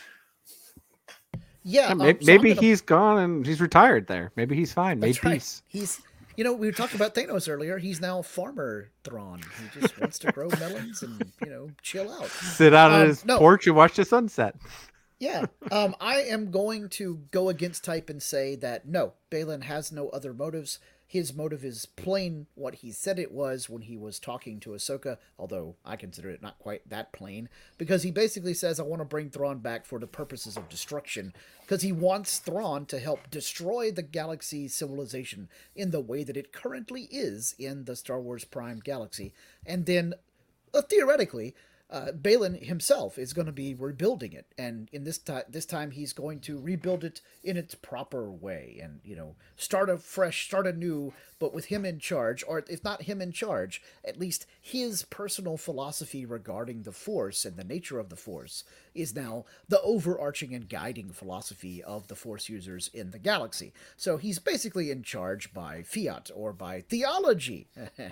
Yeah, yeah um, maybe, so maybe gonna... he's gone and he's retired there. Maybe he's fine. Maybe right. peace. He's, you know, we were talking about Thanos earlier. He's now farmer Thrawn. He just wants to grow melons and, you know, chill out. Sit out um, on his no. porch and watch the sunset. Yeah, um, I am going to go against type and say that no, Balin has no other motives. His motive is plain what he said it was when he was talking to Ahsoka, although I consider it not quite that plain, because he basically says, I want to bring Thrawn back for the purposes of destruction, because he wants Thrawn to help destroy the galaxy civilization in the way that it currently is in the Star Wars Prime galaxy, and then, uh, theoretically, Uh, Balin himself is going to be rebuilding it, and in this time, this time he's going to rebuild it in its proper way, and you know, start afresh, start anew, but with him in charge, or if not him in charge, at least his personal philosophy regarding the Force and the nature of the Force is now the overarching and guiding philosophy of the Force users in the galaxy. So he's basically in charge by fiat or by theology,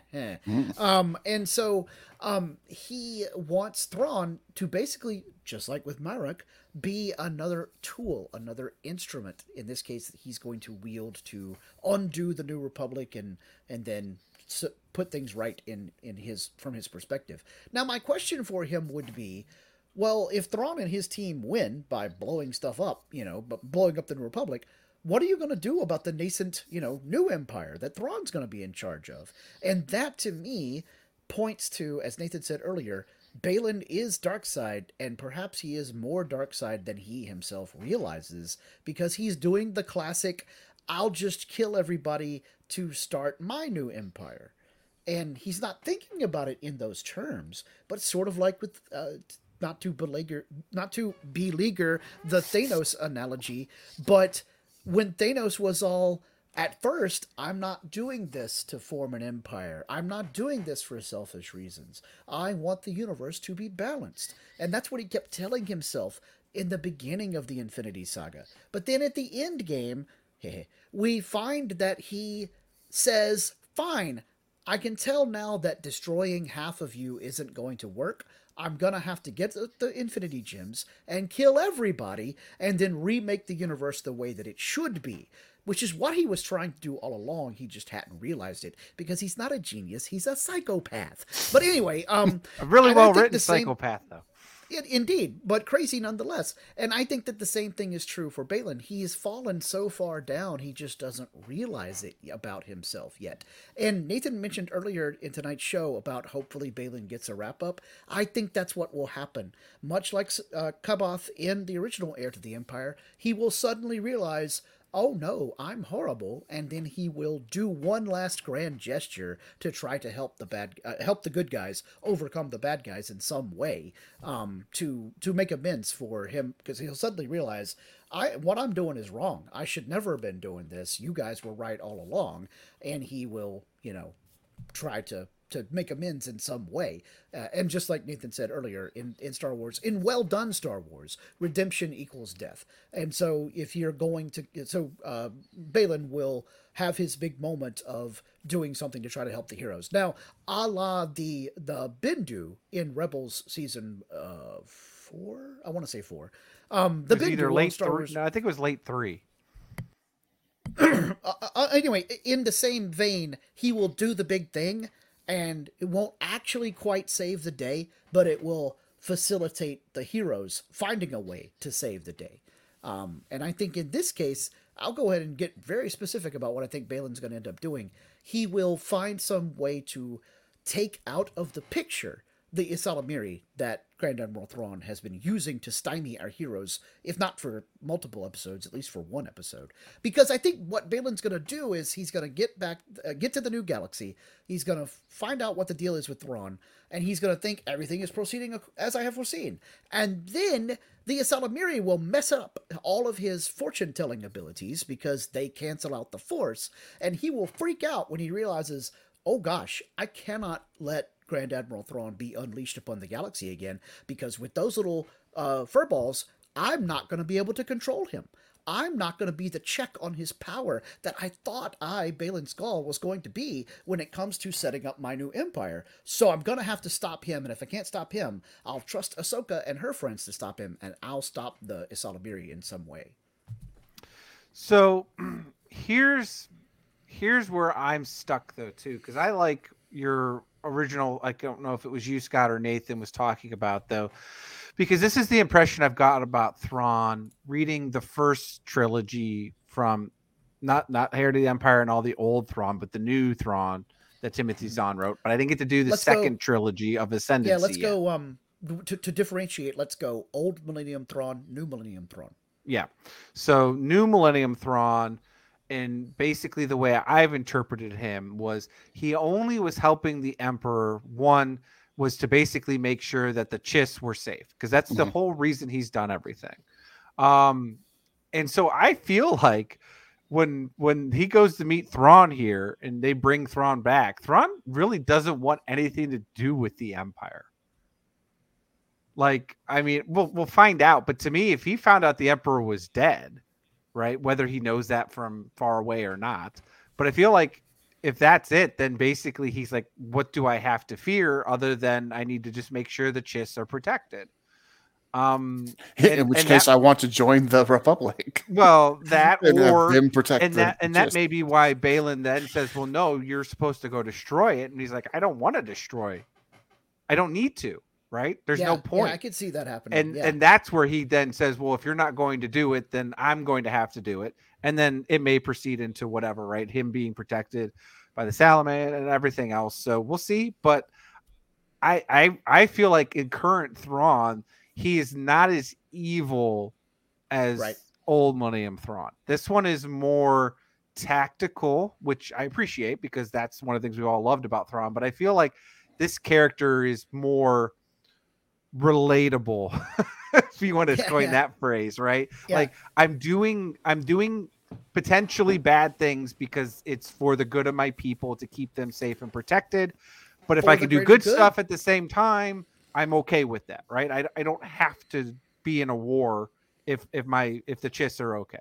um, and so um, he wants wants Thrawn to basically, just like with Marek, be another tool, another instrument. In this case, he's going to wield to undo the New Republic and and then put things right in, in his from his perspective. Now, my question for him would be, well, if Thrawn and his team win by blowing stuff up, you know, but blowing up the New Republic, what are you going to do about the nascent, you know, new empire that Thrawn's going to be in charge of? And that, to me, points to, as Nathan said earlier, Balin is Darkseid, and perhaps he is more Darkseid than he himself realizes, because he's doing the classic, I'll just kill everybody to start my new empire. And he's not thinking about it in those terms, but sort of like with, uh, not to beleaguer, not to beleaguer the Thanos analogy, but when Thanos was all, at first, I'm not doing this to form an empire. I'm not doing this for selfish reasons. I want the universe to be balanced. And that's what he kept telling himself in the beginning of the Infinity Saga. But then at the end game, we find that he says, fine, I can tell now that destroying half of you isn't going to work. I'm going to have to get the, the Infinity Gems and kill everybody and then remake the universe the way that it should be. Which is what he was trying to do all along. He just hadn't realized it because he's not a genius. He's a psychopath. But anyway, um, a really well written psychopath, same, though. It, indeed, but crazy nonetheless. And I think that the same thing is true for Balin. He's fallen so far down, he just doesn't realize it about himself yet. And Nathan mentioned earlier in tonight's show about hopefully Balin gets a wrap up. I think that's what will happen. Much like uh, C'baoth in the original Heir to the Empire, he will suddenly realize, oh no, I'm horrible, and then he will do one last grand gesture to try to help the bad, uh, help the good guys overcome the bad guys in some way, um, to to make amends for him, because he'll suddenly realize, I what I'm doing is wrong. I should never have been doing this. You guys were right all along, and he will, you know, try to. to make amends in some way. Uh, and just like Nathan said earlier in, in Star Wars, in well done Star Wars, redemption equals death. And so if you're going to, so uh, Baylan will have his big moment of doing something to try to help the heroes. Now, a la the, the Bendu in Rebels season uh, four, I want to say four. Um, the it was Bendu either late Star three, Wars. no, I think it was late three. uh, uh, anyway, in the same vein, he will do the big thing, and it won't actually quite save the day, but it will facilitate the heroes finding a way to save the day. Um, and I think in this case, I'll go ahead and get very specific about what I think Baylan's going to end up doing. He will find some way to take out of the picture the Ysalamiri that Grand Admiral Thrawn has been using to stymie our heroes, if not for multiple episodes, at least for one episode. Because I think what Baylan's going to do is he's going to get back, uh, get to the new galaxy. He's going to find out what the deal is with Thrawn, and he's going to think everything is proceeding as I have foreseen. And then the Ysalamiri will mess up all of his fortune-telling abilities because they cancel out the Force, and he will freak out when he realizes, oh gosh, I cannot let Grand Admiral Thrawn be unleashed upon the galaxy again, because with those little uh, furballs, I'm not going to be able to control him. I'm not going to be the check on his power that I thought I, Baylan Skoll, was going to be when it comes to setting up my new empire. So I'm going to have to stop him, and if I can't stop him, I'll trust Ahsoka and her friends to stop him, and I'll stop the Ysalamiri in some way. So here's here's where I'm stuck, though, too, because I like your original, I don't know if it was you, Scott, or Nathan was talking about, though, because this is the impression I've got about Thrawn reading the first trilogy from not not Heir to the Empire and all the old Thrawn, but the new Thrawn that Timothy Zahn wrote. But I didn't get to do the let's second go, trilogy of Ascendancy. Yeah, let's yet. go um to, to differentiate. Let's go old Millennium Thrawn, new Millennium Thrawn. Yeah, so new Millennium Thrawn. And basically the way I've interpreted him was he only was helping the Emperor. One was to basically make sure that the Chiss were safe, because that's mm-hmm. the whole reason he's done everything. Um, and so I feel like when when he goes to meet Thrawn here and they bring Thrawn back, Thrawn really doesn't want anything to do with the Empire. Like, I mean, we'll we'll find out. But to me, if he found out the Emperor was dead, right, whether he knows that from far away or not, but I feel like if that's it, then basically he's like, what do I have to fear other than I need to just make sure the Chiss are protected? Um, and, in which case, that, I want to join the Republic. Well, that and or them protect and that and that may be why Baylan then says, "Well, no, you're supposed to go destroy it," and he's like, "I don't want to destroy. I don't need to." Right? There's yeah, no point. Yeah, I could see that happening. And yeah. and that's where he then says, "Well, if you're not going to do it, then I'm going to have to do it." And then it may proceed into whatever, right? Him being protected by the Salaman and everything else. So we'll see. But I I I feel like in current Thrawn, he is not as evil as right. old Millennium Thrawn. This one is more tactical, which I appreciate because that's one of the things we all loved about Thrawn. But I feel like this character is more relatable, if you want to yeah, coin yeah. that phrase, right? Yeah. Like I'm doing, I'm doing potentially bad things because it's for the good of my people to keep them safe and protected. But if for I can do good, good stuff at the same time, I'm okay with that, right? I, I don't have to be in a war if if my if the Chiss are okay.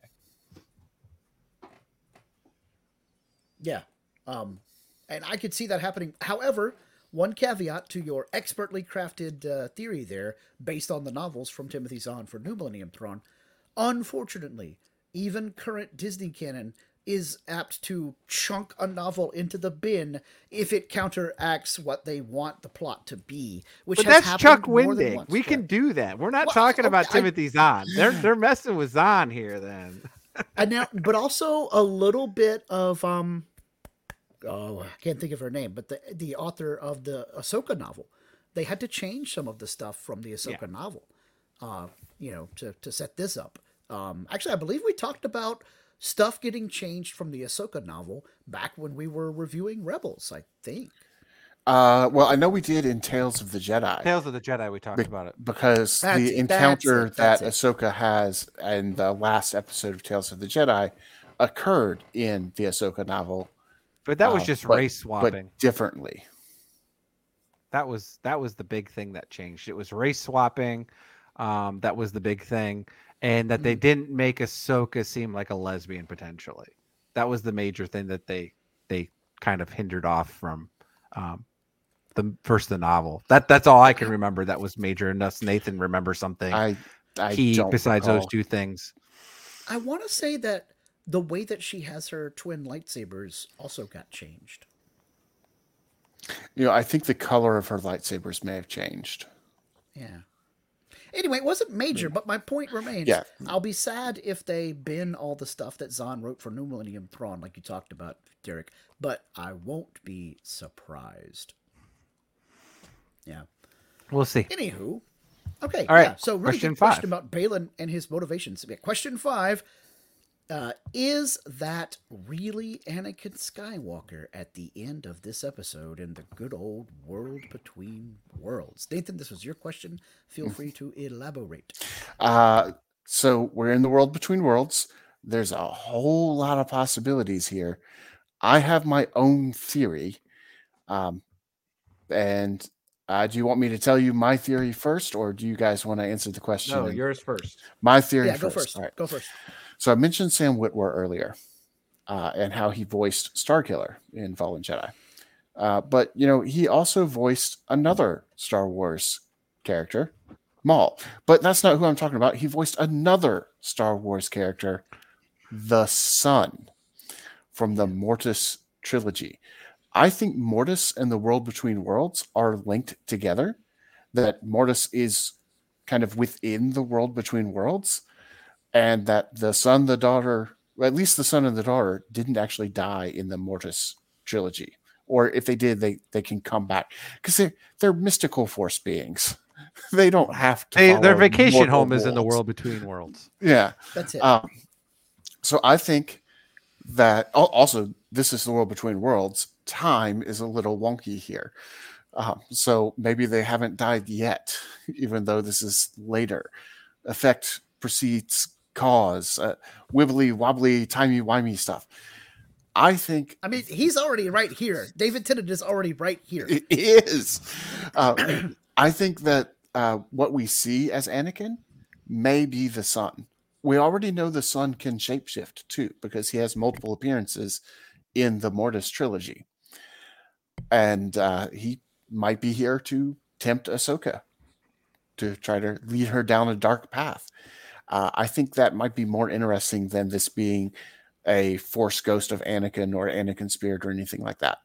Yeah, um, and I could see that happening. However, one caveat to your expertly crafted uh, theory there, based on the novels from Timothy Zahn for New Millennium Thrawn, unfortunately, even current Disney canon is apt to chunk a novel into the bin if it counteracts what they want the plot to be. Which but has that's Chuck Wendig. We yeah. can do that. We're not well, talking okay, about I, Timothy Zahn. They're they're messing with Zahn here then. And now, but also a little bit of um. Oh, I can't think of her name, but the the author of the Ahsoka novel, they had to change some of the stuff from the Ahsoka yeah. novel, uh, you know, to, to set this up. Um, actually, I believe we talked about stuff getting changed from the Ahsoka novel back when we were reviewing Rebels, I think. Uh, well, I know we did in Tales of the Jedi. Tales of the Jedi, we talked Be- about it. Because that's the it, encounter it, that it. Ahsoka has in the last episode of Tales of the Jedi occurred in the Ahsoka novel. But that was just uh, but, race swapping. But differently. That was that was the big thing that changed. It was race swapping. Um, that was the big thing. And that mm. they didn't make Ahsoka seem like a lesbian potentially. That was the major thing that they they kind of hindered off from um, the first the novel. That that's all I can remember that was major, unless Nathan remembers something I, I key don't besides recall. those two things. I want to say that the way that she has her twin lightsabers also got changed. You know, I think the color of her lightsabers may have changed. Yeah. Anyway, it wasn't major, but my point remains. Yeah. I'll be sad if they bin all the stuff that Zahn wrote for New Millennium Thrawn, like you talked about, Derek, but I won't be surprised. Yeah. We'll see. Anywho. Okay. All right. Yeah, so really question good five. question about Baylan and his motivations. Yeah, question five. Uh, is that really Anakin Skywalker at the end of this episode in the good old world between worlds? Nathan, this was your question. Feel free to elaborate. Uh, so we're in the world between worlds. There's a whole lot of possibilities here. I have my own theory. Um, and uh, do you want me to tell you my theory first, or do you guys want to answer the question? No, yours first. My theory yeah, first. Go first. All right. Go first. So I mentioned Sam Witwer earlier uh, and how he voiced Starkiller in Fallen Jedi. Uh, but, you know, he also voiced another Star Wars character, Maul. But that's not who I'm talking about. He voiced another Star Wars character, the Son, from the Mortis trilogy. I think Mortis and the World Between Worlds are linked together, that Mortis is kind of within the World Between Worlds, and that the son, the daughter, well, at least the son and the daughter, didn't actually die in the Mortis trilogy. Or if they did, they, they can come back. Because they're, they're mystical force beings. They don't have to. They, their vacation home worlds. Is in the World Between Worlds. Yeah. That's it. Um, so I think that, also, this is the World Between Worlds. Time is a little wonky here. Um, so maybe they haven't died yet, even though this is later. Effect precedes cause, uh, wibbly wobbly, timey wimey stuff. I think. I mean, he's already right here. David Tennant is already right here. It is. Uh, I think that uh, what we see as Anakin may be the Son. We already know the Son can shapeshift too, because he has multiple appearances in the Mortis trilogy, and uh, he might be here to tempt Ahsoka, to try to lead her down a dark path. Uh, I think that might be more interesting than this being a Force ghost of Anakin or Anakin spirit or anything like that.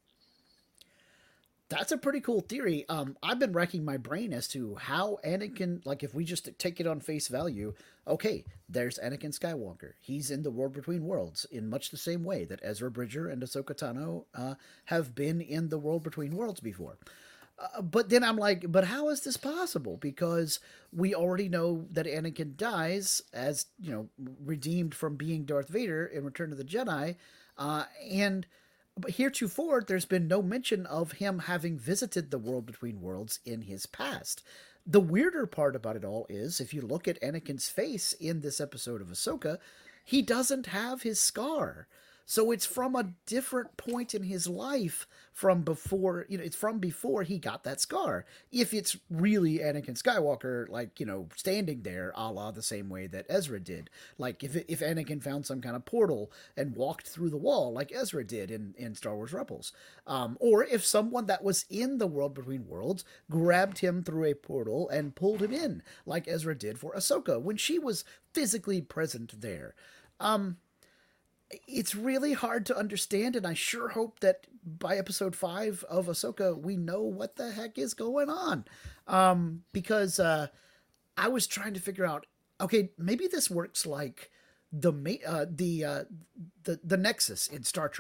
That's a pretty cool theory. Um, I've been racking my brain as to how Anakin, like if we just take it on face value, okay, there's Anakin Skywalker. He's in the World Between Worlds in much the same way that Ezra Bridger and Ahsoka Tano uh, have been in the World Between Worlds before. Uh, but then I'm like, but how is this possible? Because we already know that Anakin dies as, you know, redeemed from being Darth Vader in Return of the Jedi. Uh, and but heretofore, there's been no mention of him having visited the World Between Worlds in his past. The weirder part about it all is, if you look at Anakin's face in this episode of Ahsoka, he doesn't have his scar. So it's from a different point in his life from before, you know, it's from before he got that scar. If it's really Anakin Skywalker, like, you know, standing there a la the same way that Ezra did. Like if if Anakin found some kind of portal and walked through the wall like Ezra did in, in Star Wars Rebels. Um, or if someone that was in the World Between Worlds grabbed him through a portal and pulled him in like Ezra did for Ahsoka when she was physically present there. Um... It's really hard to understand, and I sure hope that by episode five of Ahsoka, we know what the heck is going on. Um, because uh, I was trying to figure out, okay, maybe this works like the uh, the, uh, the the Nexus in Star Trek.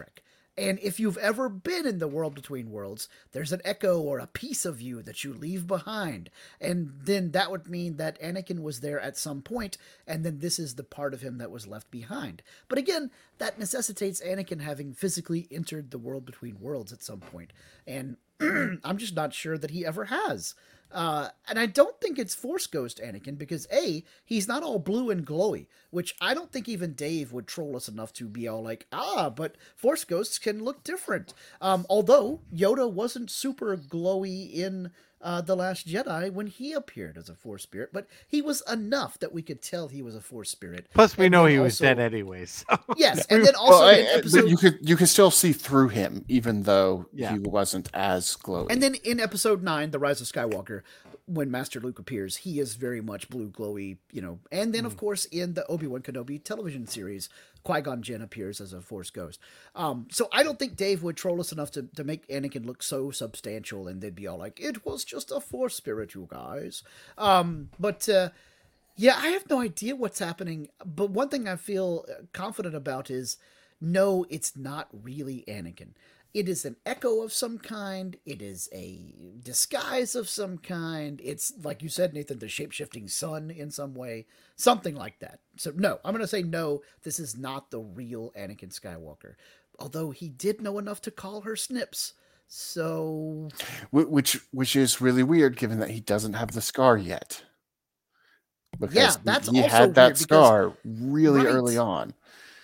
And if you've ever been in the world between worlds, there's an echo or a piece of you that you leave behind. And then that would mean that Anakin was there at some point, and then this is the part of him that was left behind. But again, that necessitates Anakin having physically entered the world between worlds at some point. And I'm just not sure that he ever has. Uh, and I don't think it's Force Ghost Anakin because, A, he's not all blue and glowy, which I don't think even Dave would troll us enough to be all like, ah, but Force Ghosts can look different. Um, although Yoda wasn't super glowy in uh, The Last Jedi when he appeared as a Force spirit, but he was enough that we could tell he was a Force spirit. Plus, we and know he also, was dead anyways. So. Yes, and then also well, in I, episode... you could you could still see through him, even though yeah. he wasn't as glowy. And then in episode nine, The Rise of Skywalker, when Master Luke appears, he is very much blue, glowy, you know. And then, mm. of course, in the Obi-Wan Kenobi television series, Qui-Gon Jinn appears as a Force ghost. Um, so I don't think Dave would troll us enough to, to make Anakin look so substantial, and they'd be all like, it was just a Force spirit, you guys. Um, but, uh, yeah, I have no idea what's happening. But one thing I feel confident about is, no, it's not really Anakin. It is an echo of some kind. It is a disguise of some kind. It's, like you said, Nathan, the shape-shifting sun in some way. Something like that. So, no, I'm going to say no, this is not the real Anakin Skywalker. Although he did know enough to call her Snips. So... Which, which is really weird, given that he doesn't have the scar yet. Because yeah, that's he also had that weird scar because, really right. early on.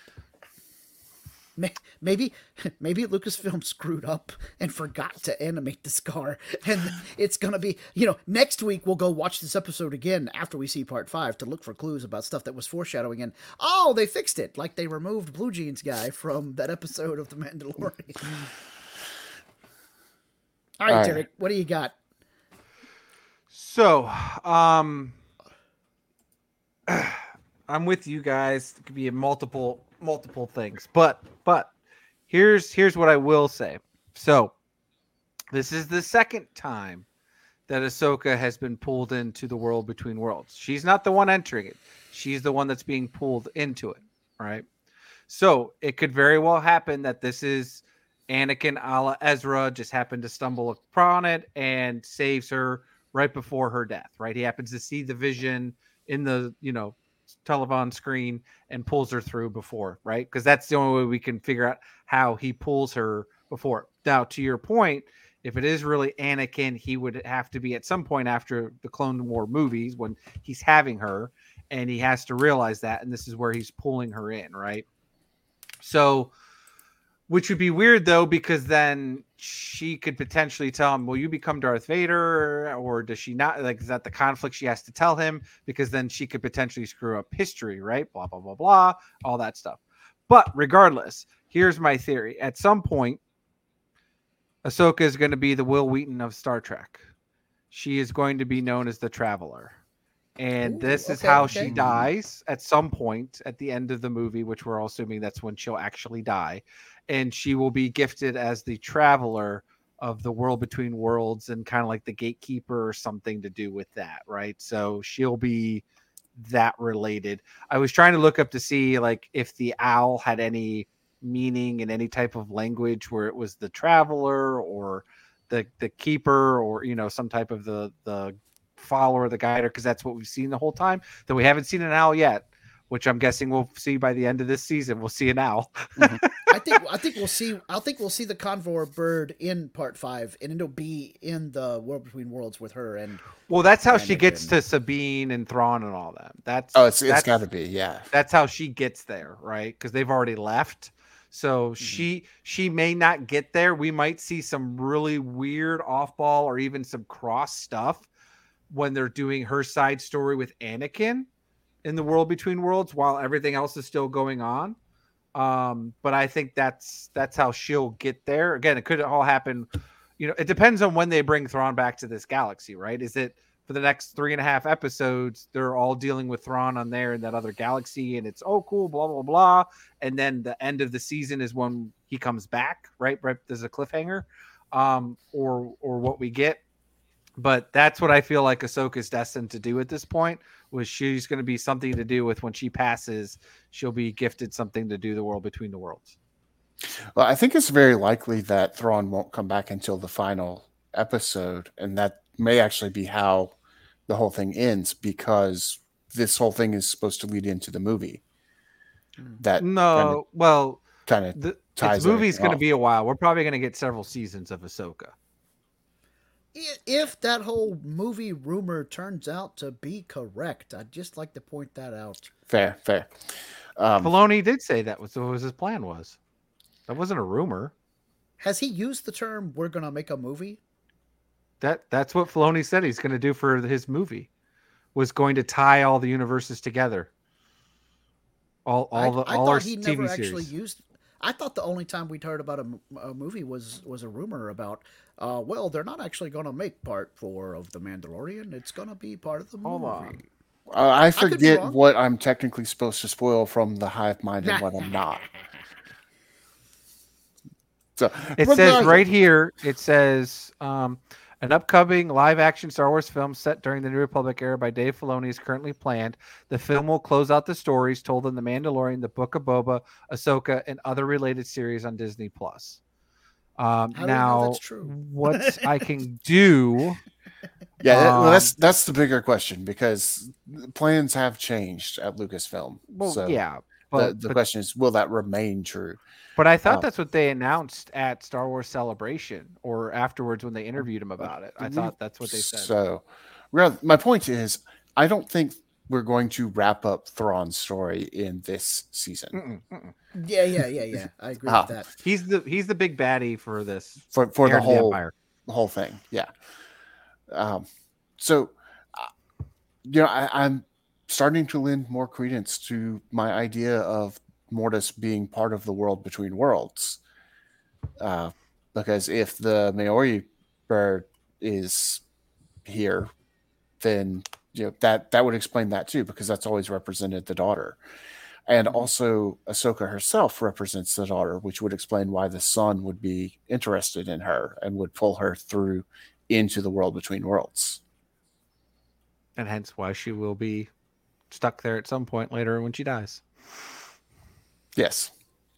Maybe maybe Lucasfilm screwed up and forgot to animate the scar. And it's going to be, you know, next week we'll go watch this episode again after we see part five to look for clues about stuff that was foreshadowing. And, oh, they fixed it. Like they removed Blue Jeans guy from that episode of The Mandalorian. All right, All right. Derek, what do you got? So, um, I'm with you guys. It could be multiple... multiple things, but but here's here's what I will say. So this is the second time that Ahsoka has been pulled into the world between worlds. She's not the one entering it. She's the one that's being pulled into it, right? So it could very well happen that this is Anakin a la Ezra just happened to stumble upon it and saves her right before her death, right? He happens to see the vision in the, you know, telephone screen and pulls her through before, right? Because that's the only way we can figure out how he pulls her before. Now, to your point, if it is really Anakin, he would have to be at some point after the Clone War movies when he's having her, and he has to realize that, and this is where he's pulling her in, right? So, which would be weird though, because then she could potentially tell him, will you become Darth Vader? Or does she not? Like, is that the conflict she has to tell him? Because then she could potentially screw up history, right? Blah, blah, blah, blah, all that stuff. But regardless, here's my theory. At some point, Ahsoka is going to be the Will Wheaton of Star Trek. She is going to be known as the Traveler. And Ooh, this is okay, how okay. she dies at some point at the end of the movie, which we're all assuming that's when she'll actually die. And she will be gifted as the Traveler of the world between worlds and kind of like the gatekeeper or something to do with that, right? So she'll be that related. I was trying to look up to see like if the owl had any meaning in any type of language where it was the Traveler or the the keeper or, you know, some type of the the follower, the guider, because that's what we've seen the whole time. Though we haven't seen an owl yet, which I'm guessing we'll see by the end of this season. We'll see an owl. Mm-hmm. I think I think we'll see. I think we'll see the Convor bird in part five, and it'll be in the World Between Worlds with her. And well, that's how she gets to Sabine and Thrawn and all that. That's oh, it's that's, it's got to be yeah. That's how she gets there, right? Because they've already left. So mm-hmm. she she may not get there. We might see some really weird off ball or even some cross stuff when they're doing her side story with Anakin in the World Between Worlds while everything else is still going on. Um, but I think that's that's how she'll get there. Again, it could all happen. You know, it depends on when they bring Thrawn back to this galaxy, right? Is it for the next three and a half episodes, they're all dealing with Thrawn on there in that other galaxy, and it's, oh, cool, blah, blah, blah. And then the end of the season is when he comes back, right? Right. There's a cliffhanger, um, or or what we get. But that's what I feel like Ahsoka is destined to do at this point, was she's going to be something to do with when she passes, she'll be gifted something to do the World Between the Worlds. Well, I think it's very likely that Thrawn won't come back until the final episode, and that may actually be how the whole thing ends, because this whole thing is supposed to lead into the movie. That no, kind of, well, kind of the ties its movie's going to off. be a while. We're probably going to get several seasons of Ahsoka. If that whole movie rumor turns out to be correct, I'd just like to point that out. Fair, fair. Um, Filoni did say that was what his plan was. That wasn't a rumor. Has he used the term "we're going to make a movie"? That that's what Filoni said he's going to do for his movie. Was going to tie all the universes together. All all the I, I all thought our he T V never series. actually used. I thought the only time we'd heard about a, a movie was was a rumor about. Uh, well, they're not actually going to make part four of The Mandalorian. It's going to be part of the movie. Hold on. Uh, I forget I what I'm technically supposed to spoil from the hive mind and what I'm not. So it says right here, it says um, an upcoming live-action Star Wars film set during the New Republic era by Dave Filoni is currently planned. The film will close out the stories told in The Mandalorian, The Book of Boba, Ahsoka, and other related series on Disney Plus. Um, How now, do you know that's true? what I can do... Yeah, um, well, that's that's the bigger question, because plans have changed at Lucasfilm. Well, so yeah. But, But, the the but, question is, will that remain true? but I thought uh, that's what they announced at Star Wars Celebration or afterwards when they interviewed him about it. I thought that's what they said. So, rather, my point is, I don't think we're going to wrap up Thrawn's story in this season. Mm-mm, mm-mm. Yeah, yeah, yeah, yeah. I agree Ah. with that. He's the he's the big baddie for this For for the Heir to whole Empire. the whole thing, yeah. Um, so, uh, you know, I, I'm starting to lend more credence to my idea of Mortis being part of the world between worlds. Uh, because if the Maori bird is here, then you know that that would explain that too, because that's always represented the daughter. And also Ahsoka herself represents the daughter, which would explain why the son would be interested in her and would pull her through into the world between worlds. And hence why she will be stuck there at some point later when she dies. Yes.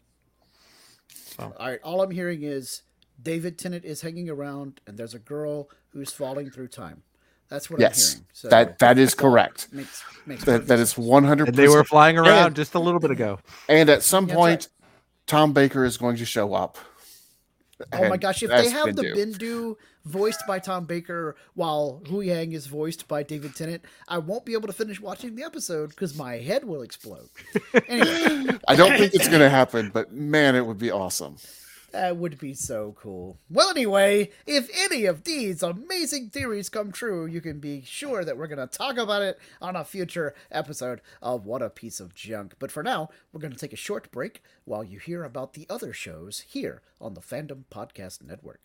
All right, all I'm hearing is David Tennant is hanging around, and there's a girl who's falling through time. That's what Yes. I'm hearing. So That that is correct. Makes, makes That that is one hundred And percent. they were flying around And- just a little bit ago. And at some Yeah, point, that's Tom Baker is going to show up. Oh my And gosh, if as they have the Bindu. Bindu voiced by Tom Baker while Hu Yang is voiced by David Tennant, I won't be able to finish watching the episode because my head will explode. Anyway, I don't think it's going to happen, but man, it would be awesome. that would be so cool. Well, anyway, if any of these amazing theories come true, you can be sure that we're going to talk about it on a future episode of What a Piece of Junk. But for now, we're going to take a short break while you hear about the other shows here on the Fandom Podcast Network.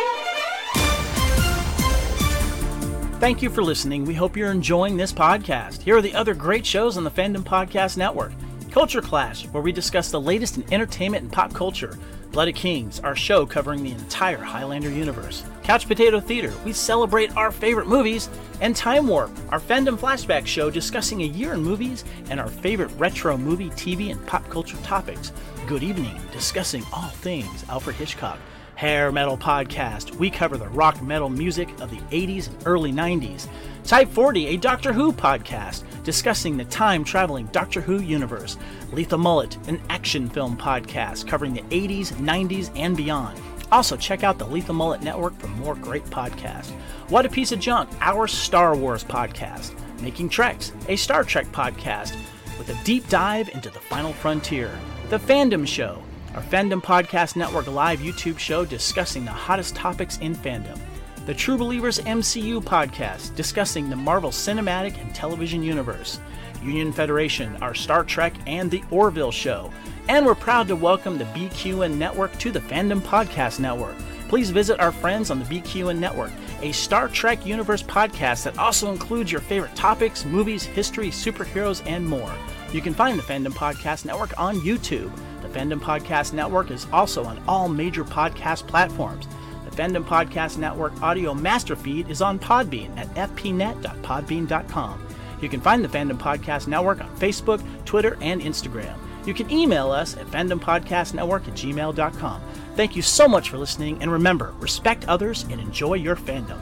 Thank you for listening. We hope you're enjoying this podcast. Here are the other great shows on the Fandom Podcast Network. Culture Clash, where we discuss the latest in entertainment and pop culture. Blood of Kings, our show covering the entire Highlander universe. Couch Potato Theater, we celebrate our favorite movies. And Time Warp, our fandom flashback show discussing a year in movies and our favorite retro movie, T V, and pop culture topics. Good Evening, discussing all things Alfred Hitchcock. Hair Metal Podcast, we cover the rock metal music of the eighties and early nineties. Type forty, a Doctor Who podcast, discussing the time-traveling Doctor Who universe. Lethal Mullet, an action film podcast covering the eighties, nineties, and beyond. Also, check out the Lethal Mullet Network for more great podcasts. What a Piece of Junk, our Star Wars podcast. Making Treks, a Star Trek podcast, with a deep dive into the final frontier. The Fandom Show, our Fandom Podcast Network live YouTube show discussing the hottest topics in fandom. The True Believers M C U podcast, discussing the Marvel Cinematic and Television Universe. Union Federation, our Star Trek and the Orville Show. And we're proud to welcome the B Q N Network to the Fandom Podcast Network. Please visit our friends on the B Q N Network, a Star Trek Universe podcast that also includes your favorite topics, movies, history, superheroes, and more. You can find the Fandom Podcast Network on YouTube. The Fandom Podcast Network is also on all major podcast platforms. The Fandom Podcast Network audio master feed is on Podbean at f p net dot podbean dot com. You can find the Fandom Podcast Network on Facebook, Twitter, and Instagram. You can email us at fandom podcast network at gmail dot com. Thank you so much for listening, and remember, respect others and enjoy your fandom.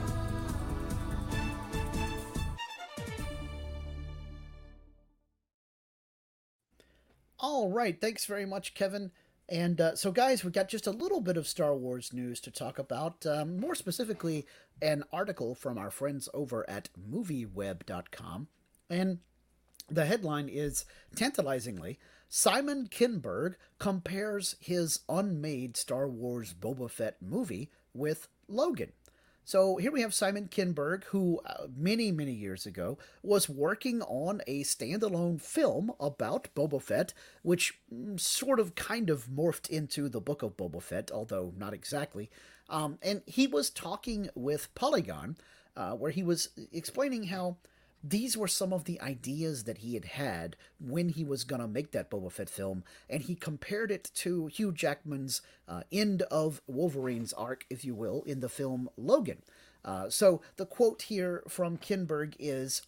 All right, thanks very much, Kevin. And uh, so, guys, we got just a little bit of Star Wars news to talk about. Um, more specifically, an article from our friends over at movie web dot com. And the headline is, tantalizingly, Simon Kinberg compares his unmade Star Wars Boba Fett movie with Logan. So here we have Simon Kinberg, who uh, many, many years ago was working on a standalone film about Boba Fett, which mm, sort of kind of morphed into the Book of Boba Fett, although not exactly. Um, and he was talking with Polygon, uh, where he was explaining how these were some of the ideas that he had had when he was going to make that Boba Fett film, and he compared it to Hugh Jackman's uh, end of Wolverine's arc, if you will, in the film Logan. Uh, so the quote here from Kinberg is,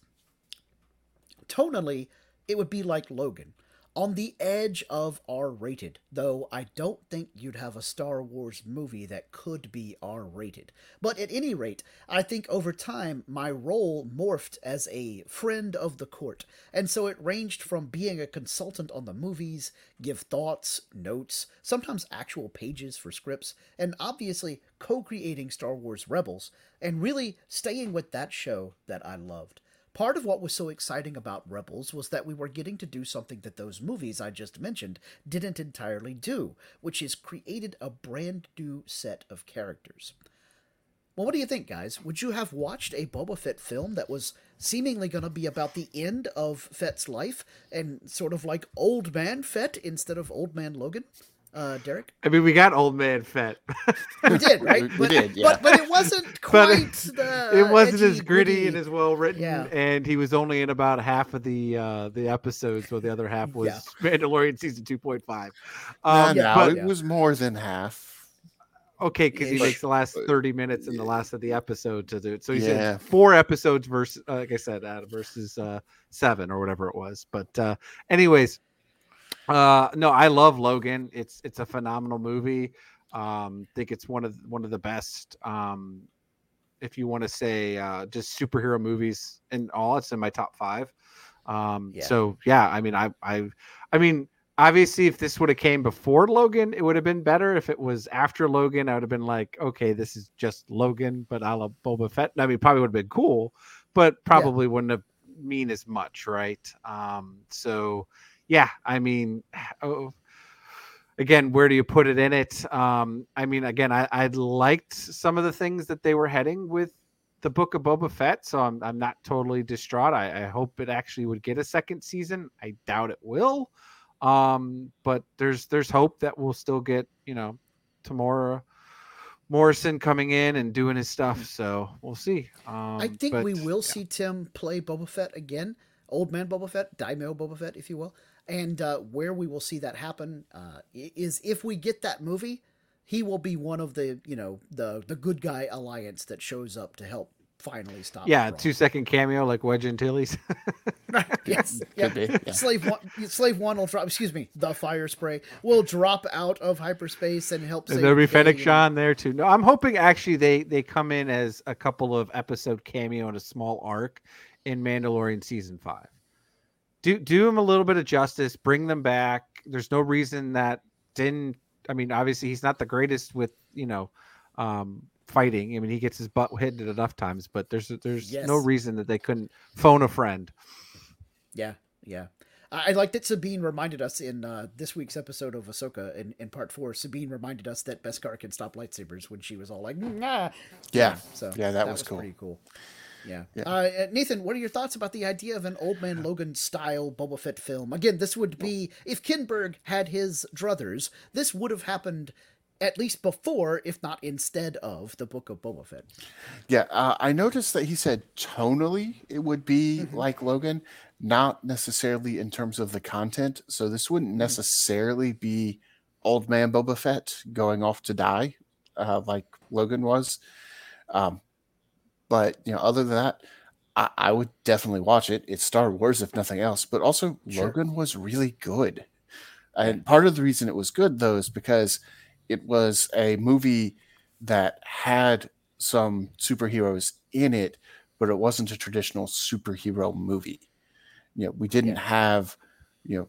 tonally, it would be like Logan, on the edge of R-rated, though I don't think you'd have a Star Wars movie that could be R-rated. But at any rate, I think over time, my role morphed as a friend of the court, and so it ranged from being a consultant on the movies, give thoughts, notes, sometimes actual pages for scripts, and obviously co-creating Star Wars Rebels, and really staying with that show that I loved. Part of what was so exciting about Rebels was that we were getting to do something that those movies I just mentioned didn't entirely do, which is created a brand new set of characters. Well, what do you think, guys? Would you have watched a Boba Fett film that was seemingly going to be about the end of Fett's life and sort of like Old Man Fett instead of Old Man Logan? Uh, Derek? I mean, we got Old Man Fett. We did, right? we, but, we did, yeah. But, but it wasn't quite it, the It wasn't edgy, as gritty gritty. and as well written, Yeah. and he was only in about half of the uh, the episodes, while the other half was Yeah. Mandalorian season two point five. No, Um, no, but, it was more than half. Okay, because he Ish. makes the last thirty minutes in the last of the episode to do it. So he's Yeah. in four episodes versus, uh, like I said, uh, versus uh, seven or whatever it was. But uh, anyways, uh, no, I love Logan. It's it's a phenomenal movie. Um, I think it's one of one of the best. Um, if you want to say uh, just superhero movies in all, it's in my top five. Um, Yeah. So yeah, I mean, I I I mean. Obviously, if this would have came before Logan, it would have been better. If it was after Logan, I would have been like, okay, this is just Logan, but a la Boba Fett. I mean, probably would have been cool, but probably yeah. wouldn't have mean as much, right? Um, so, yeah, I mean, oh, again, where do you put it in it? Um, I mean, again, I, I liked some of the things that they were heading with the Book of Boba Fett, so I'm I'm not totally distraught. I, I hope it actually would get a second season. I doubt it will. Um, but there's there's hope that we'll still get, you know, Tamora Morrison coming in and doing his stuff. So we'll see. Um, I think but, we will yeah. see Tim play Boba Fett again, Old Man Boba Fett, Daimyo Boba Fett, if you will. And uh, where we will see that happen uh, is if we get that movie, he will be one of the, you know, the the good guy alliance that shows up to help finally stop. Yeah, two second cameo like Wedge Antilles. Right. Yes. Yeah. Be, yeah. Slave one. Slave one will drop. Excuse me. The fire spray will drop out of hyperspace and help. And there'll be Fennec Shand there too. No, I'm hoping actually they they come in as a couple of episode cameo and a small arc in Mandalorian season five. Do do them a little bit of justice. Bring them back. There's no reason that didn't. I mean, obviously he's not the greatest with you know. Um, fighting. I mean, he gets his butt hit enough times, but there's there's yes. no reason that they couldn't phone a friend. Yeah, yeah. I like that Sabine reminded us in uh, this week's episode of Ahsoka in, in part four. Sabine reminded us that Beskar can stop lightsabers when she was all like, nah. Yeah, so yeah, that, that was, was cool. pretty cool. Yeah. yeah. Uh, Nathan, what are your thoughts about the idea of an Old Man Logan style Boba Fett film? Again, this would be, if Kinberg had his druthers, this would have happened at least before, if not instead of, the Book of Boba Fett. Yeah, uh, I noticed that he said tonally it would be mm-hmm. like Logan, not necessarily in terms of the content. So this wouldn't necessarily be Old Man Boba Fett going off to die uh, like Logan was. Um, but, you know, other than that, I, I would definitely watch it. It's Star Wars, if nothing else. But also, sure. Logan was really good. And part of the reason it was good, though, is because it was a movie that had some superheroes in it, but it wasn't a traditional superhero movie. You know, we didn't yeah. have, you know,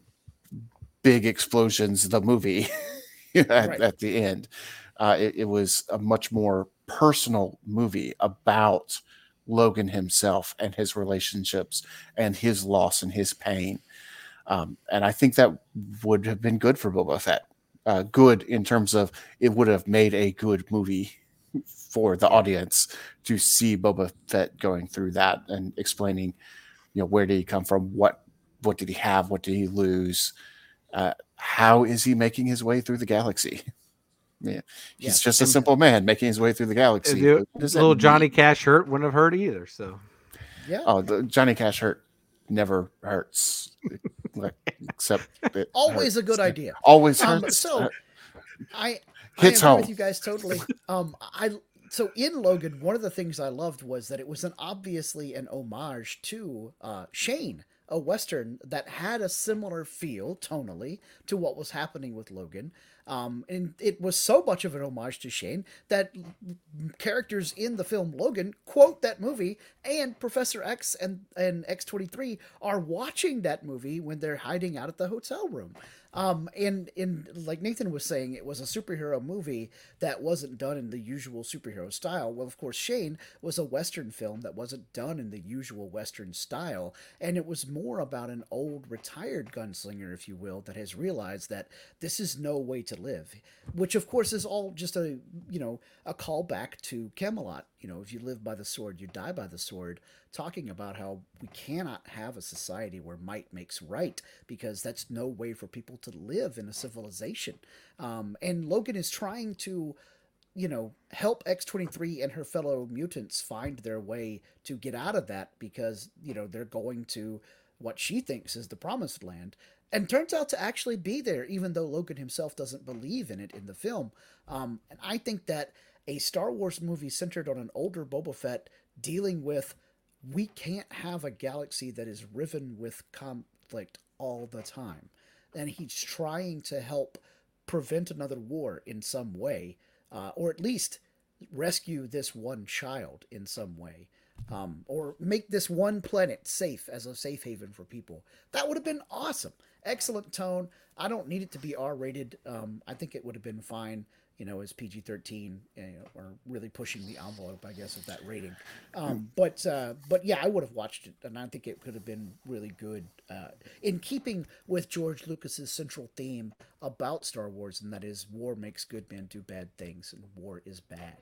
big explosions, the movie at, right. at the end. Uh, it, it was a much more personal movie about Logan himself and his relationships and his loss and his pain. Um, and I think that would have been good for Boba Fett. Uh, good in terms of it would have made a good movie for the yeah. audience to see Boba Fett going through that and explaining, you know, where did he come from? What, what did he have? What did he lose? Uh, how is he making his way through the galaxy? Yeah, he's yeah. just a simple man making his way through the galaxy. The, little Johnny mean? Cash hurt wouldn't have hurt either. So, yeah. Oh, the Johnny Cash hurt never hurts, except it always hurts. a good idea. Always um, hurts. So, I hits I agree home with you guys totally. Um, I so in Logan, one of the things I loved was that it was an obviously an homage to uh, Shane, a Western that had a similar feel tonally to what was happening with Logan. Um, and it was so much of an homage to Shane that characters in the film Logan quote that movie, and Professor X and, and X twenty-three are watching that movie when they're hiding out at the hotel room. Um, and, and like Nathan was saying, it was a superhero movie that wasn't done in the usual superhero style. Well, of course, Shane was a Western film that wasn't done in the usual Western style. And it was more about an old retired gunslinger, if you will, that has realized that this is no way to live, which of course is all just a, you know, a callback to Camelot. You know, if you live by the sword, you die by the sword, talking about how we cannot have a society where might makes right, because that's no way for people to live in a civilization. Um, and Logan is trying to, you know, help X twenty-three and her fellow mutants find their way to get out of that, because, you know, they're going to what she thinks is the promised land, and turns out to actually be there, even though Logan himself doesn't believe in it in the film. Um, and I think that a Star Wars movie centered on an older Boba Fett dealing with, we can't have a galaxy that is riven with conflict all the time. And he's trying to help prevent another war in some way, uh, or at least rescue this one child in some way, um, or make this one planet safe as a safe haven for people. That would have been awesome. Excellent tone. I don't need it to be R-rated. Um, I think it would have been fine, you know, as P G thirteen, you know, or really pushing the envelope, I guess, of that rating. Um, but, uh, but yeah, I would have watched it, and I think it could have been really good, uh, in keeping with George Lucas's central theme about Star Wars, and that is war makes good men do bad things, and war is bad.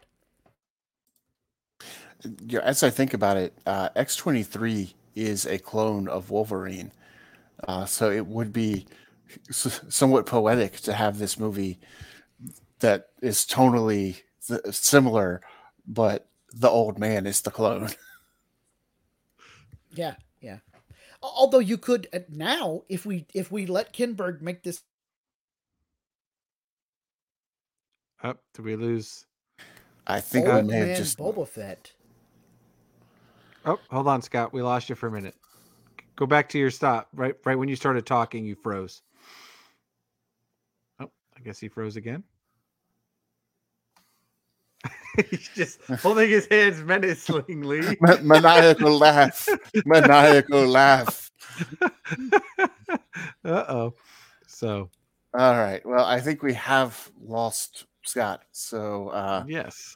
Yeah, as I think about it, uh, X twenty-three is a clone of Wolverine, uh, so it would be s- somewhat poetic to have this movie that is tonally th- similar, but the old man is the clone. Yeah, yeah. Although you could uh, now, if we if we let Kinberg make this. Up, oh, did we lose? I think old we may man have just Boba Fett. Oh, hold on, Scott. We lost you for a minute. Go back to your stop. Right, right when you started talking, you froze. Oh, I guess he froze again. He's just holding his hands menacingly. Ma- maniacal laugh. Maniacal laugh. Uh-oh. So. All right. Well, I think we have lost Scott. So, uh, yes.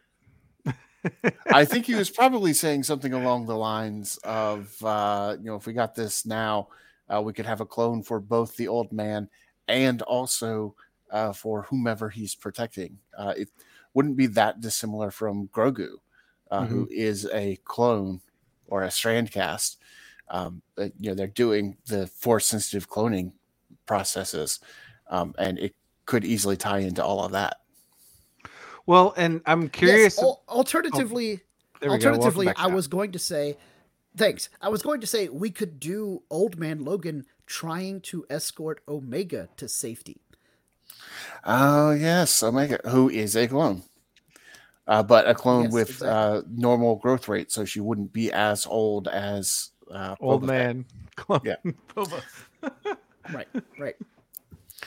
I think he was probably saying something along the lines of, uh, you know, if we got this now, uh, we could have a clone for both the old man and also uh, for whomever he's protecting. Uh, it wouldn't be that dissimilar from Grogu, uh, mm-hmm. who is a clone or a strand cast. Um, but, you know, they're doing the force sensitive cloning processes, um, and it could easily tie into all of that. Well, and I'm curious. Yes, alternatively, oh, alternatively, back, I was going to say, thanks. I was going to say we could do Old Man Logan trying to escort Omega to safety. Oh yes, Omega, who is a clone, uh, but a clone yes, with exactly. uh, normal growth rate, so she wouldn't be as old as uh, old Boba man. Clone. Yeah, Boba. right, right.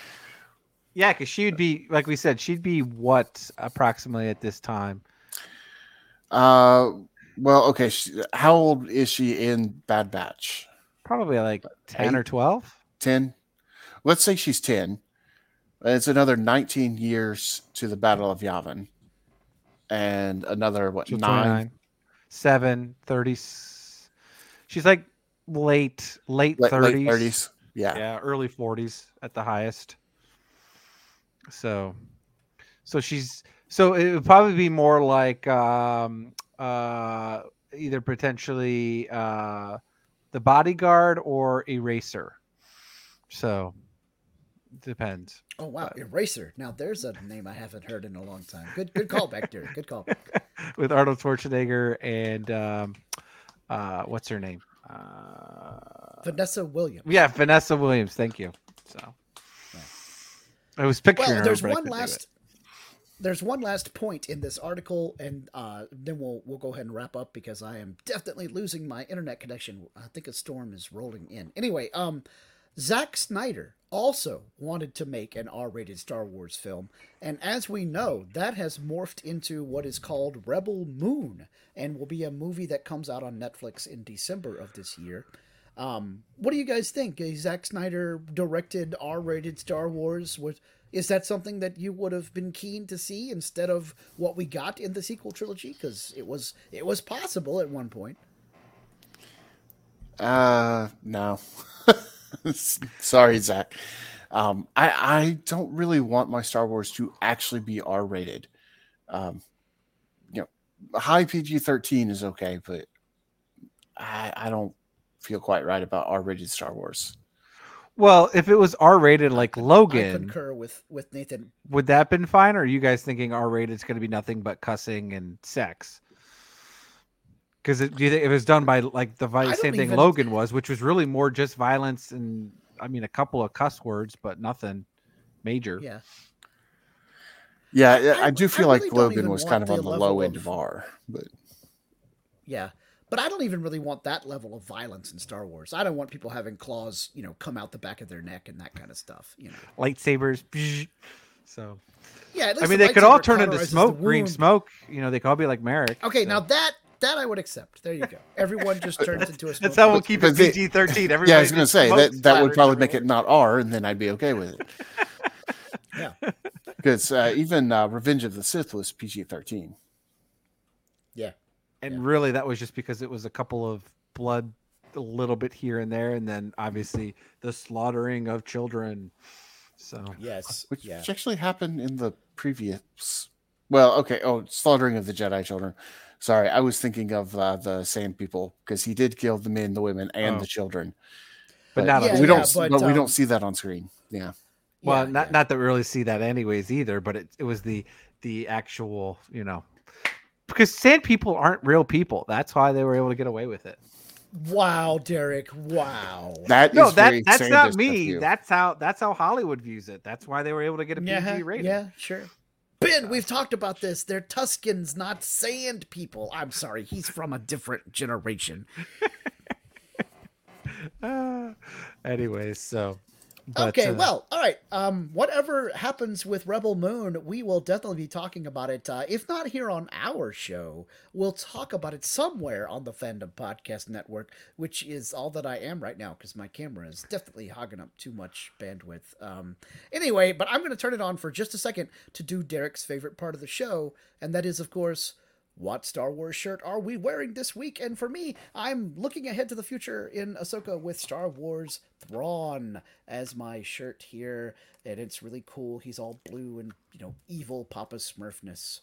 Yeah, because she'd be, like we said, she'd be what approximately at this time? Uh, well, okay. She, how old is she in Bad Batch? Probably like ten Eight, or twelve. ten. Let's say she's ten. It's another nineteen years to the Battle of Yavin. And another, what, so nine? seven, thirty. She's like late, late late, thirties. Late thirties. Yeah. Yeah, early forties at the highest. So, so she's, so it would probably be more like um, uh, either potentially uh, the Bodyguard or Eraser. So, depends. Oh wow, but. Eraser. Now there's a name I haven't heard in a long time. Good, good call back there. Good call. With Arnold Schwarzenegger and um, uh, what's her name? Uh, Vanessa Williams. Yeah, Vanessa Williams. Thank you. So yeah. I was picturing well, her. There's but one last. There's one last point in this article, and uh, then we'll we'll go ahead and wrap up because I am definitely losing my internet connection. I think a storm is rolling in. Anyway, um. Zack Snyder also wanted to make an R-rated Star Wars film, and as we know, that has morphed into what is called Rebel Moon, and will be a movie that comes out on Netflix in December of this year. Um, what do you guys think? Zack Snyder directed R-rated Star Wars. Is that something that you would have been keen to see instead of what we got in the sequel trilogy? Because it was it was possible at one point. Uh, no. Sorry, Zach. Um, I, I don't really want my Star Wars to actually be R-rated. Um, you know, high P G thirteen is okay, but I, I don't feel quite right about R-rated Star Wars. Well, if it was R-rated like I, Logan, I concur with, with Nathan. Would that have been fine? Or are you guys thinking R-rated is going to be nothing but cussing and sex? Because do you think if it was done by like the same thing even... Logan was, which was really more just violence and I mean a couple of cuss words, but nothing major. Yeah, yeah, I, I do feel I really like Logan was kind of on the low end of R, but yeah, but I don't even really want that level of violence in Star Wars. I don't want people having claws, you know, come out the back of their neck and that kind of stuff. You know, lightsabers. So yeah, I mean they could all turn into smoke, green smoke. You know, they could all be like Merrick. Okay, so. now that. That I would accept. There you go. Everyone just turns into a smoke. That's how we'll keep it P G thirteen. Yeah, I was going to say that that would probably make it not R, and then I'd be okay with it. Yeah, because uh, even uh, Revenge of the Sith was P G thirteen. Yeah, and yeah. really that was just because it was a couple of blood, a little bit here and there, and then obviously the slaughtering of children. So yes, which, yeah. which actually happened in the previous. Well, okay. Oh, slaughtering of the Jedi children. Sorry, I was thinking of uh, the Sand People because he did kill the men, the women, and oh. the children. But, but not yeah, we yeah, don't. But, but um, we don't see that on screen. Yeah. Well, yeah, not yeah. not that we really see that anyways either. But it it was the the actual you know because Sand People aren't real people. That's why they were able to get away with it. Wow, Derek! Wow. That no, is that very that's not me. You. That's how that's how Hollywood views it. That's why they were able to get a P G yeah, rating. Yeah, sure. Ben, we've talked about this. They're Tuskens, not Sand People. I'm sorry, he's from a different generation. uh, anyways, so. But, okay, uh, well, all right. Um, whatever happens with Rebel Moon, we will definitely be talking about it. Uh, if not here on our show, we'll talk about it somewhere on the Fandom Podcast Network, which is all that I am right now because my camera is definitely hogging up too much bandwidth. Um, anyway, but I'm going to turn it on for just a second to do Derek's favorite part of the show, and that is, of course, what Star Wars shirt are we wearing this week? And for me, I'm looking ahead to the future in Ahsoka with Star Wars Thrawn as my shirt here. And it's really cool. He's all blue and, you know, evil Papa Smurfness.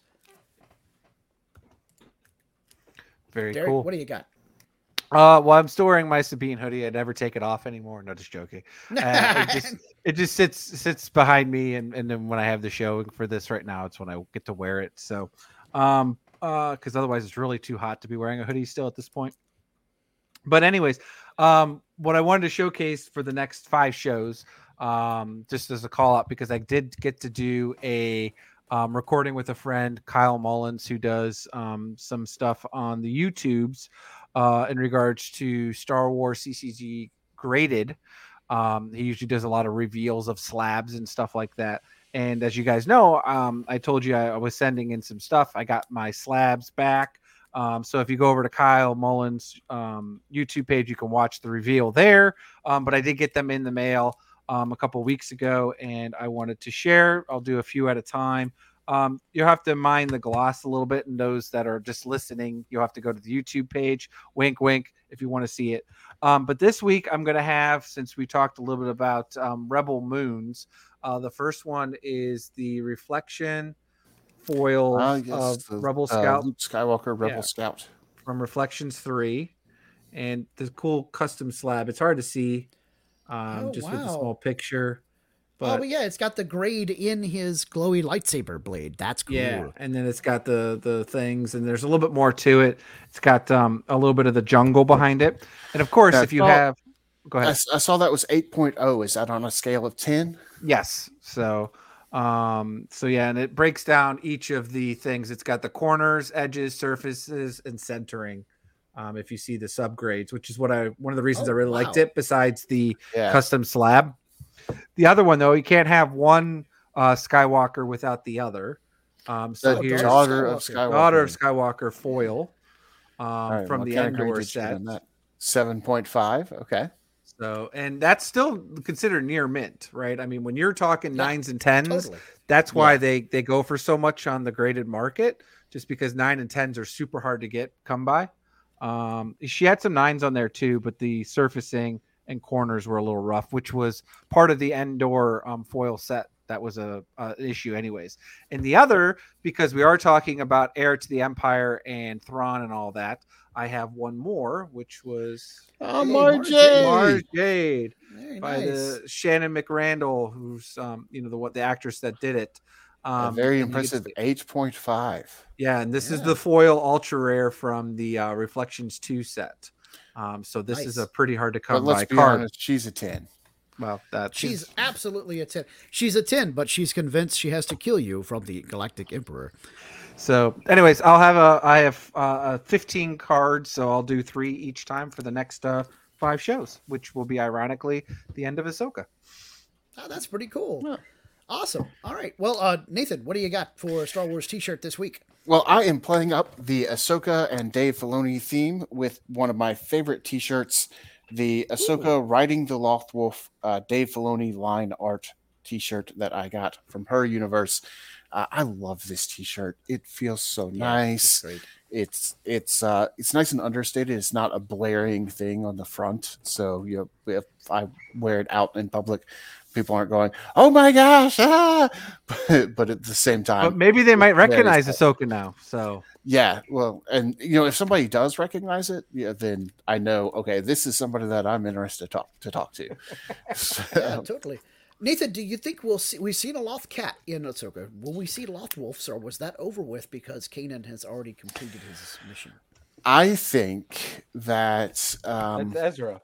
Very Derek, cool. What do you got? Uh, well, I'm still wearing my Sabine hoodie. I never take it off anymore. No, just joking. Uh, it just it just sits sits behind me, and, and then when I have the show for this right now, it's when I get to wear it. So, um, uh, because otherwise it's really too hot to be wearing a hoodie still at this point. But anyways, um, what I wanted to showcase for the next five shows, um, just as a call out, because I did get to do a um, recording with a friend, Kyle Mullins, who does um, some stuff on the YouTubes uh, in regards to Star Wars C C G graded. Um, he usually does a lot of reveals of slabs and stuff like that. And as you guys know, um, I told you I, I was sending in some stuff. I got my slabs back. Um, so if you go over to Kyle Mullins' um, YouTube page, you can watch the reveal there. Um, but I did get them in the mail um, a couple weeks ago, and I wanted to share. I'll do a few at a time. Um, you'll have to mind the gloss a little bit, and those that are just listening, you'll have to go to the YouTube page. Wink, wink, if you want to see it. Um, but this week, I'm going to have, since we talked a little bit about um, Rebel Moons, uh, the first one is the Reflection foil uh, yes, of the, Rebel Scout. Uh, Luke Skywalker Rebel yeah, Scout. From Reflections three. And the cool custom slab. It's hard to see um, oh, just wow. with the small picture. But, oh, but yeah, it's got the grade in his glowy lightsaber blade. That's cool. Yeah, and then it's got the the things, and there's a little bit more to it. It's got um, a little bit of the jungle behind it. And of course, I if you thought, have... Go ahead. I, I saw that was eight point oh. Is that on a scale of ten? Yes. So... Um, so yeah, and it breaks down each of the things. It's got the corners, edges, surfaces, and centering. Um, if you see the subgrades, which is what I, one of the reasons oh, I really wow. liked it besides the yeah. custom slab. The other one though, you can't have one, uh, Skywalker without the other. Um, so the here's daughter of Skywalker, daughter of Skywalker foil, um, right, from the Endor set. seven point five. Okay. So, and that's still considered near mint, right? I mean, when you're talking yeah, nines and tens, totally. that's why yeah. they, they go for so much on the graded market, just because nine and tens are super hard to get come by. Um, she had some nines on there too, but the surfacing and corners were a little rough, which was part of the Endor um, foil set. That was a, a issue anyways. And the other, because we are talking about Heir to the Empire and Thrawn and all that, I have one more, which was oh, Mara Jade, Mara Jade by nice. the Shannon McRandall, who's um, you know the what the actress that did it. Um, a very impressive eight point five. Yeah, and this yeah. is the foil ultra rare from the uh, Reflections two set. Um, so this nice. is a pretty hard to come but let's by be card. Honest, she's a ten. Well, that she's is... absolutely a ten. She's a ten, but she's convinced she has to kill you from the Galactic Emperor. So, anyways, I'll have a I have uh, fifteen cards, so I'll do three each time for the next uh, five shows, which will be ironically the end of Ahsoka. Oh, that's pretty cool. Yeah. Awesome. All right. Well, uh, Nathan, what do you got for a Star Wars T-shirt this week? Well, I am playing up the Ahsoka and Dave Filoni theme with one of my favorite T-shirts, the Ahsoka Ooh. Riding the Lothwolf uh, Dave Filoni line art T-shirt that I got from her universe. Uh, I love this T-shirt. It feels so yeah, nice. It's it's uh, it's nice and understated. It's not a blaring thing on the front. So you know, if I wear it out in public, people aren't going, "Oh my gosh!" Ah! But, but at the same time, but maybe they might recognize Ahsoka now. So yeah, well, and you know, if somebody does recognize it, yeah, then I know. Okay, this is somebody that I'm interested to talk to talk to. So, yeah, totally. Nathan, do you think we'll see? We've seen a Loth cat in Ahsoka. Will we see Lothwolves, or was that over with because Kanan has already completed his mission? I think that um, that's Ezra.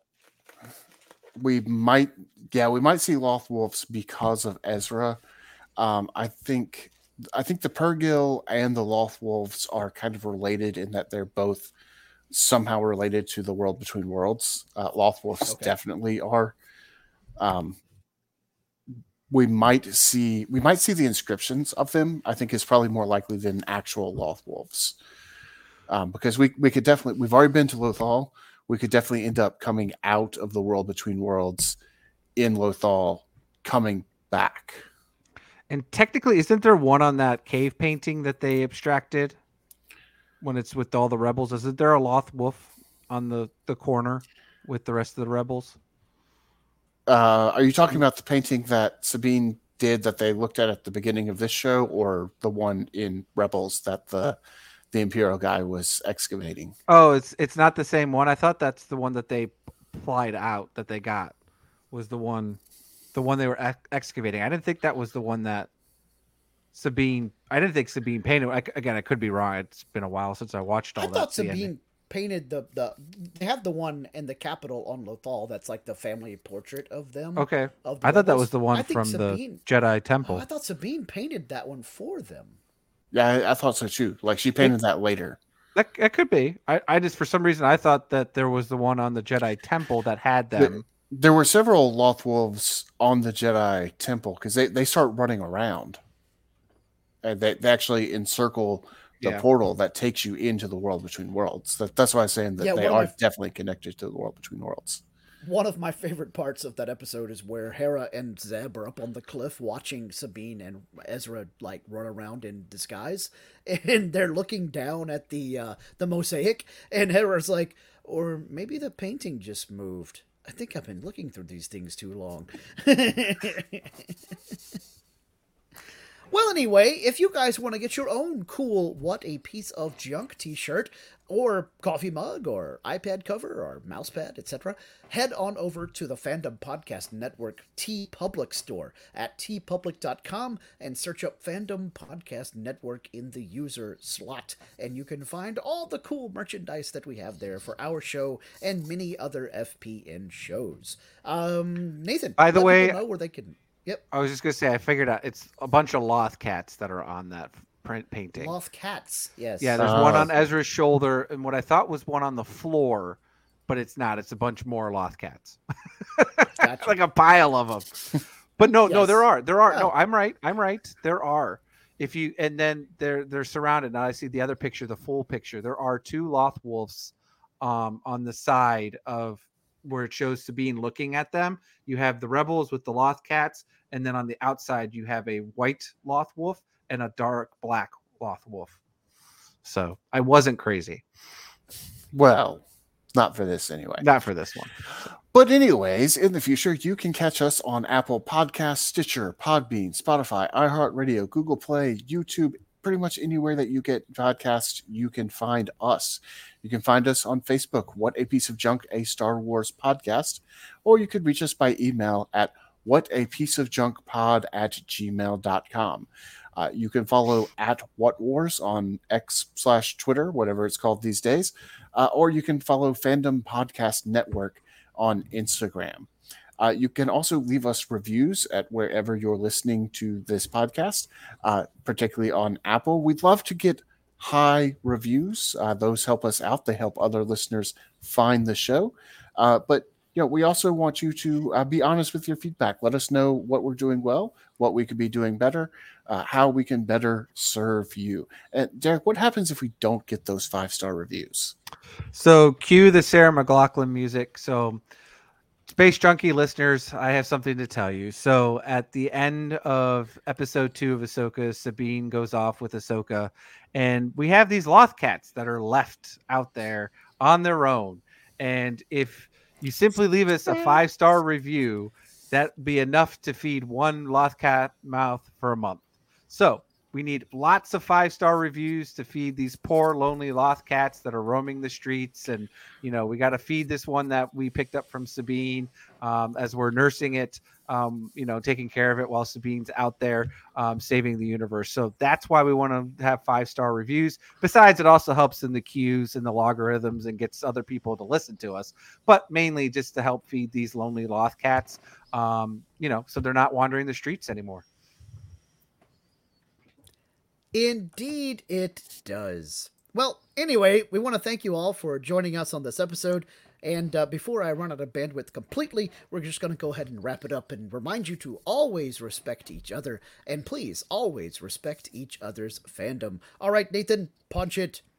We might, yeah, we might see Lothwolves because of Ezra. Um, I think, I think the Purrgil and the Lothwolves are kind of related in that they're both somehow related to the world between worlds. Uh, Lothwolves okay. definitely are. Um, we might see, we might see the inscriptions of them. I think is probably more likely than actual Lothwolves, um, because we we could definitely, we've already been to Lothal. We could definitely end up coming out of the world between worlds in Lothal, coming back. And technically, isn't there one on that cave painting that they abstracted when it's with all the rebels? Isn't there a Lothwolf on the, the corner with the rest of the rebels? Uh, are you talking about the painting that Sabine did that they looked at at the beginning of this show, or the one in Rebels that the the Imperial guy was excavating? Oh, it's it's not the same one. I thought that's the one that they plied out that they got was the one, the one they were ex- excavating. I didn't think that was the one that Sabine. I didn't think Sabine painted. I, again, I could be wrong. It's been a while since I watched all I that. I thought Sabine painted the the. They have the one in the Capitol on Lothal that's like the family portrait of them. Okay, of I thought rebels. that was the one from Sabine, the Jedi Temple. Oh, I thought Sabine painted that one for them. Yeah, I, I thought so too. Like she painted it, that later. That, that could be. I, I just for some reason I thought that there was the one on the Jedi Temple that had them. there were several Lothwolves on the Jedi Temple because they, they start running around. And they, they actually encircle the yeah. portal that takes you into the World Between Worlds. That, that's why I'm saying that yeah, they are my, definitely connected to the World Between Worlds. One of my favorite parts of that episode is where Hera and Zeb are up on the cliff watching Sabine and Ezra like run around in disguise, and they're looking down at the uh, the mosaic, and Hera's like, or maybe the painting just moved. I think I've been looking through these things too long. Well, anyway, if you guys want to get your own cool What a Piece of Junk t-shirt or coffee mug or iPad cover or mousepad, et cetera, head on over to the Fandom Podcast Network TeePublic store at tee public dot com and search up Fandom Podcast Network in the user slot. And you can find all the cool merchandise that we have there for our show and many other F P N shows. Um, Nathan, by the way, know where they can... Yep. I was just going to say, I figured out it's a bunch of Loth cats that are on that print painting. Loth cats, yes. Yeah, there's uh, one on Ezra's shoulder and what I thought was one on the floor, but it's not. It's a bunch more Loth cats. Gotcha. Like a pile of them. But no, yes. no, there are. There are. Oh. No, I'm right. I'm right. There are. If you and then they're they're surrounded. Now I see the other picture, the full picture. There are two Lothwolves um, on the side of where it shows Sabine looking at them. You have the rebels with the Loth cats, and then on the outside you have a white Lothwolf and a dark black Lothwolf. So I wasn't crazy. Well, not for this anyway. Not for this one. So. But anyways, in the future, you can catch us on Apple Podcasts, Stitcher, Podbean, Spotify, iHeartRadio, Google Play, YouTube, pretty much anywhere that you get podcasts, you can find us. You can find us on Facebook, What a Piece of Junk, a Star Wars podcast, or you could reach us by email at whatapieceofjunkpod at gmail dot com. Uh, you can follow at What Wars on X slash Twitter, whatever it's called these days, uh, or you can follow Fandom Podcast Network on Instagram. Uh, you can also leave us reviews at wherever you're listening to this podcast, uh, particularly on Apple. We'd love to get high reviews. Uh, those help us out. They help other listeners find the show. Uh, but you know, we also want you to uh, be honest with your feedback. Let us know what we're doing well, what we could be doing better, uh, how we can better serve you. And Derek, what happens if we don't get those five-star reviews? So cue the Sarah McLachlan music. So Space Junkie listeners, I have something to tell you. So at the end of episode two of Ahsoka, Sabine goes off with Ahsoka, and we have these Loth cats that are left out there on their own. And if you simply leave us a five-star review, that'd be enough to feed one Loth cat mouth for a month. So we need lots of five-star reviews to feed these poor, lonely Loth cats that are roaming the streets. And, you know, we got to feed this one that we picked up from Sabine um, as we're nursing it, um, you know, taking care of it while Sabine's out there um, saving the universe. So that's why we want to have five-star reviews. Besides, it also helps in the queues and the logarithms and gets other people to listen to us. But mainly just to help feed these lonely Loth cats, um, you know, so they're not wandering the streets anymore. Indeed it does. Well, anyway, we want to thank you all for joining us on this episode. And uh, before I run out of bandwidth completely, we're just going to go ahead and wrap it up and remind you to always respect each other. And please, always respect each other's fandom. All right, Nathan, punch it.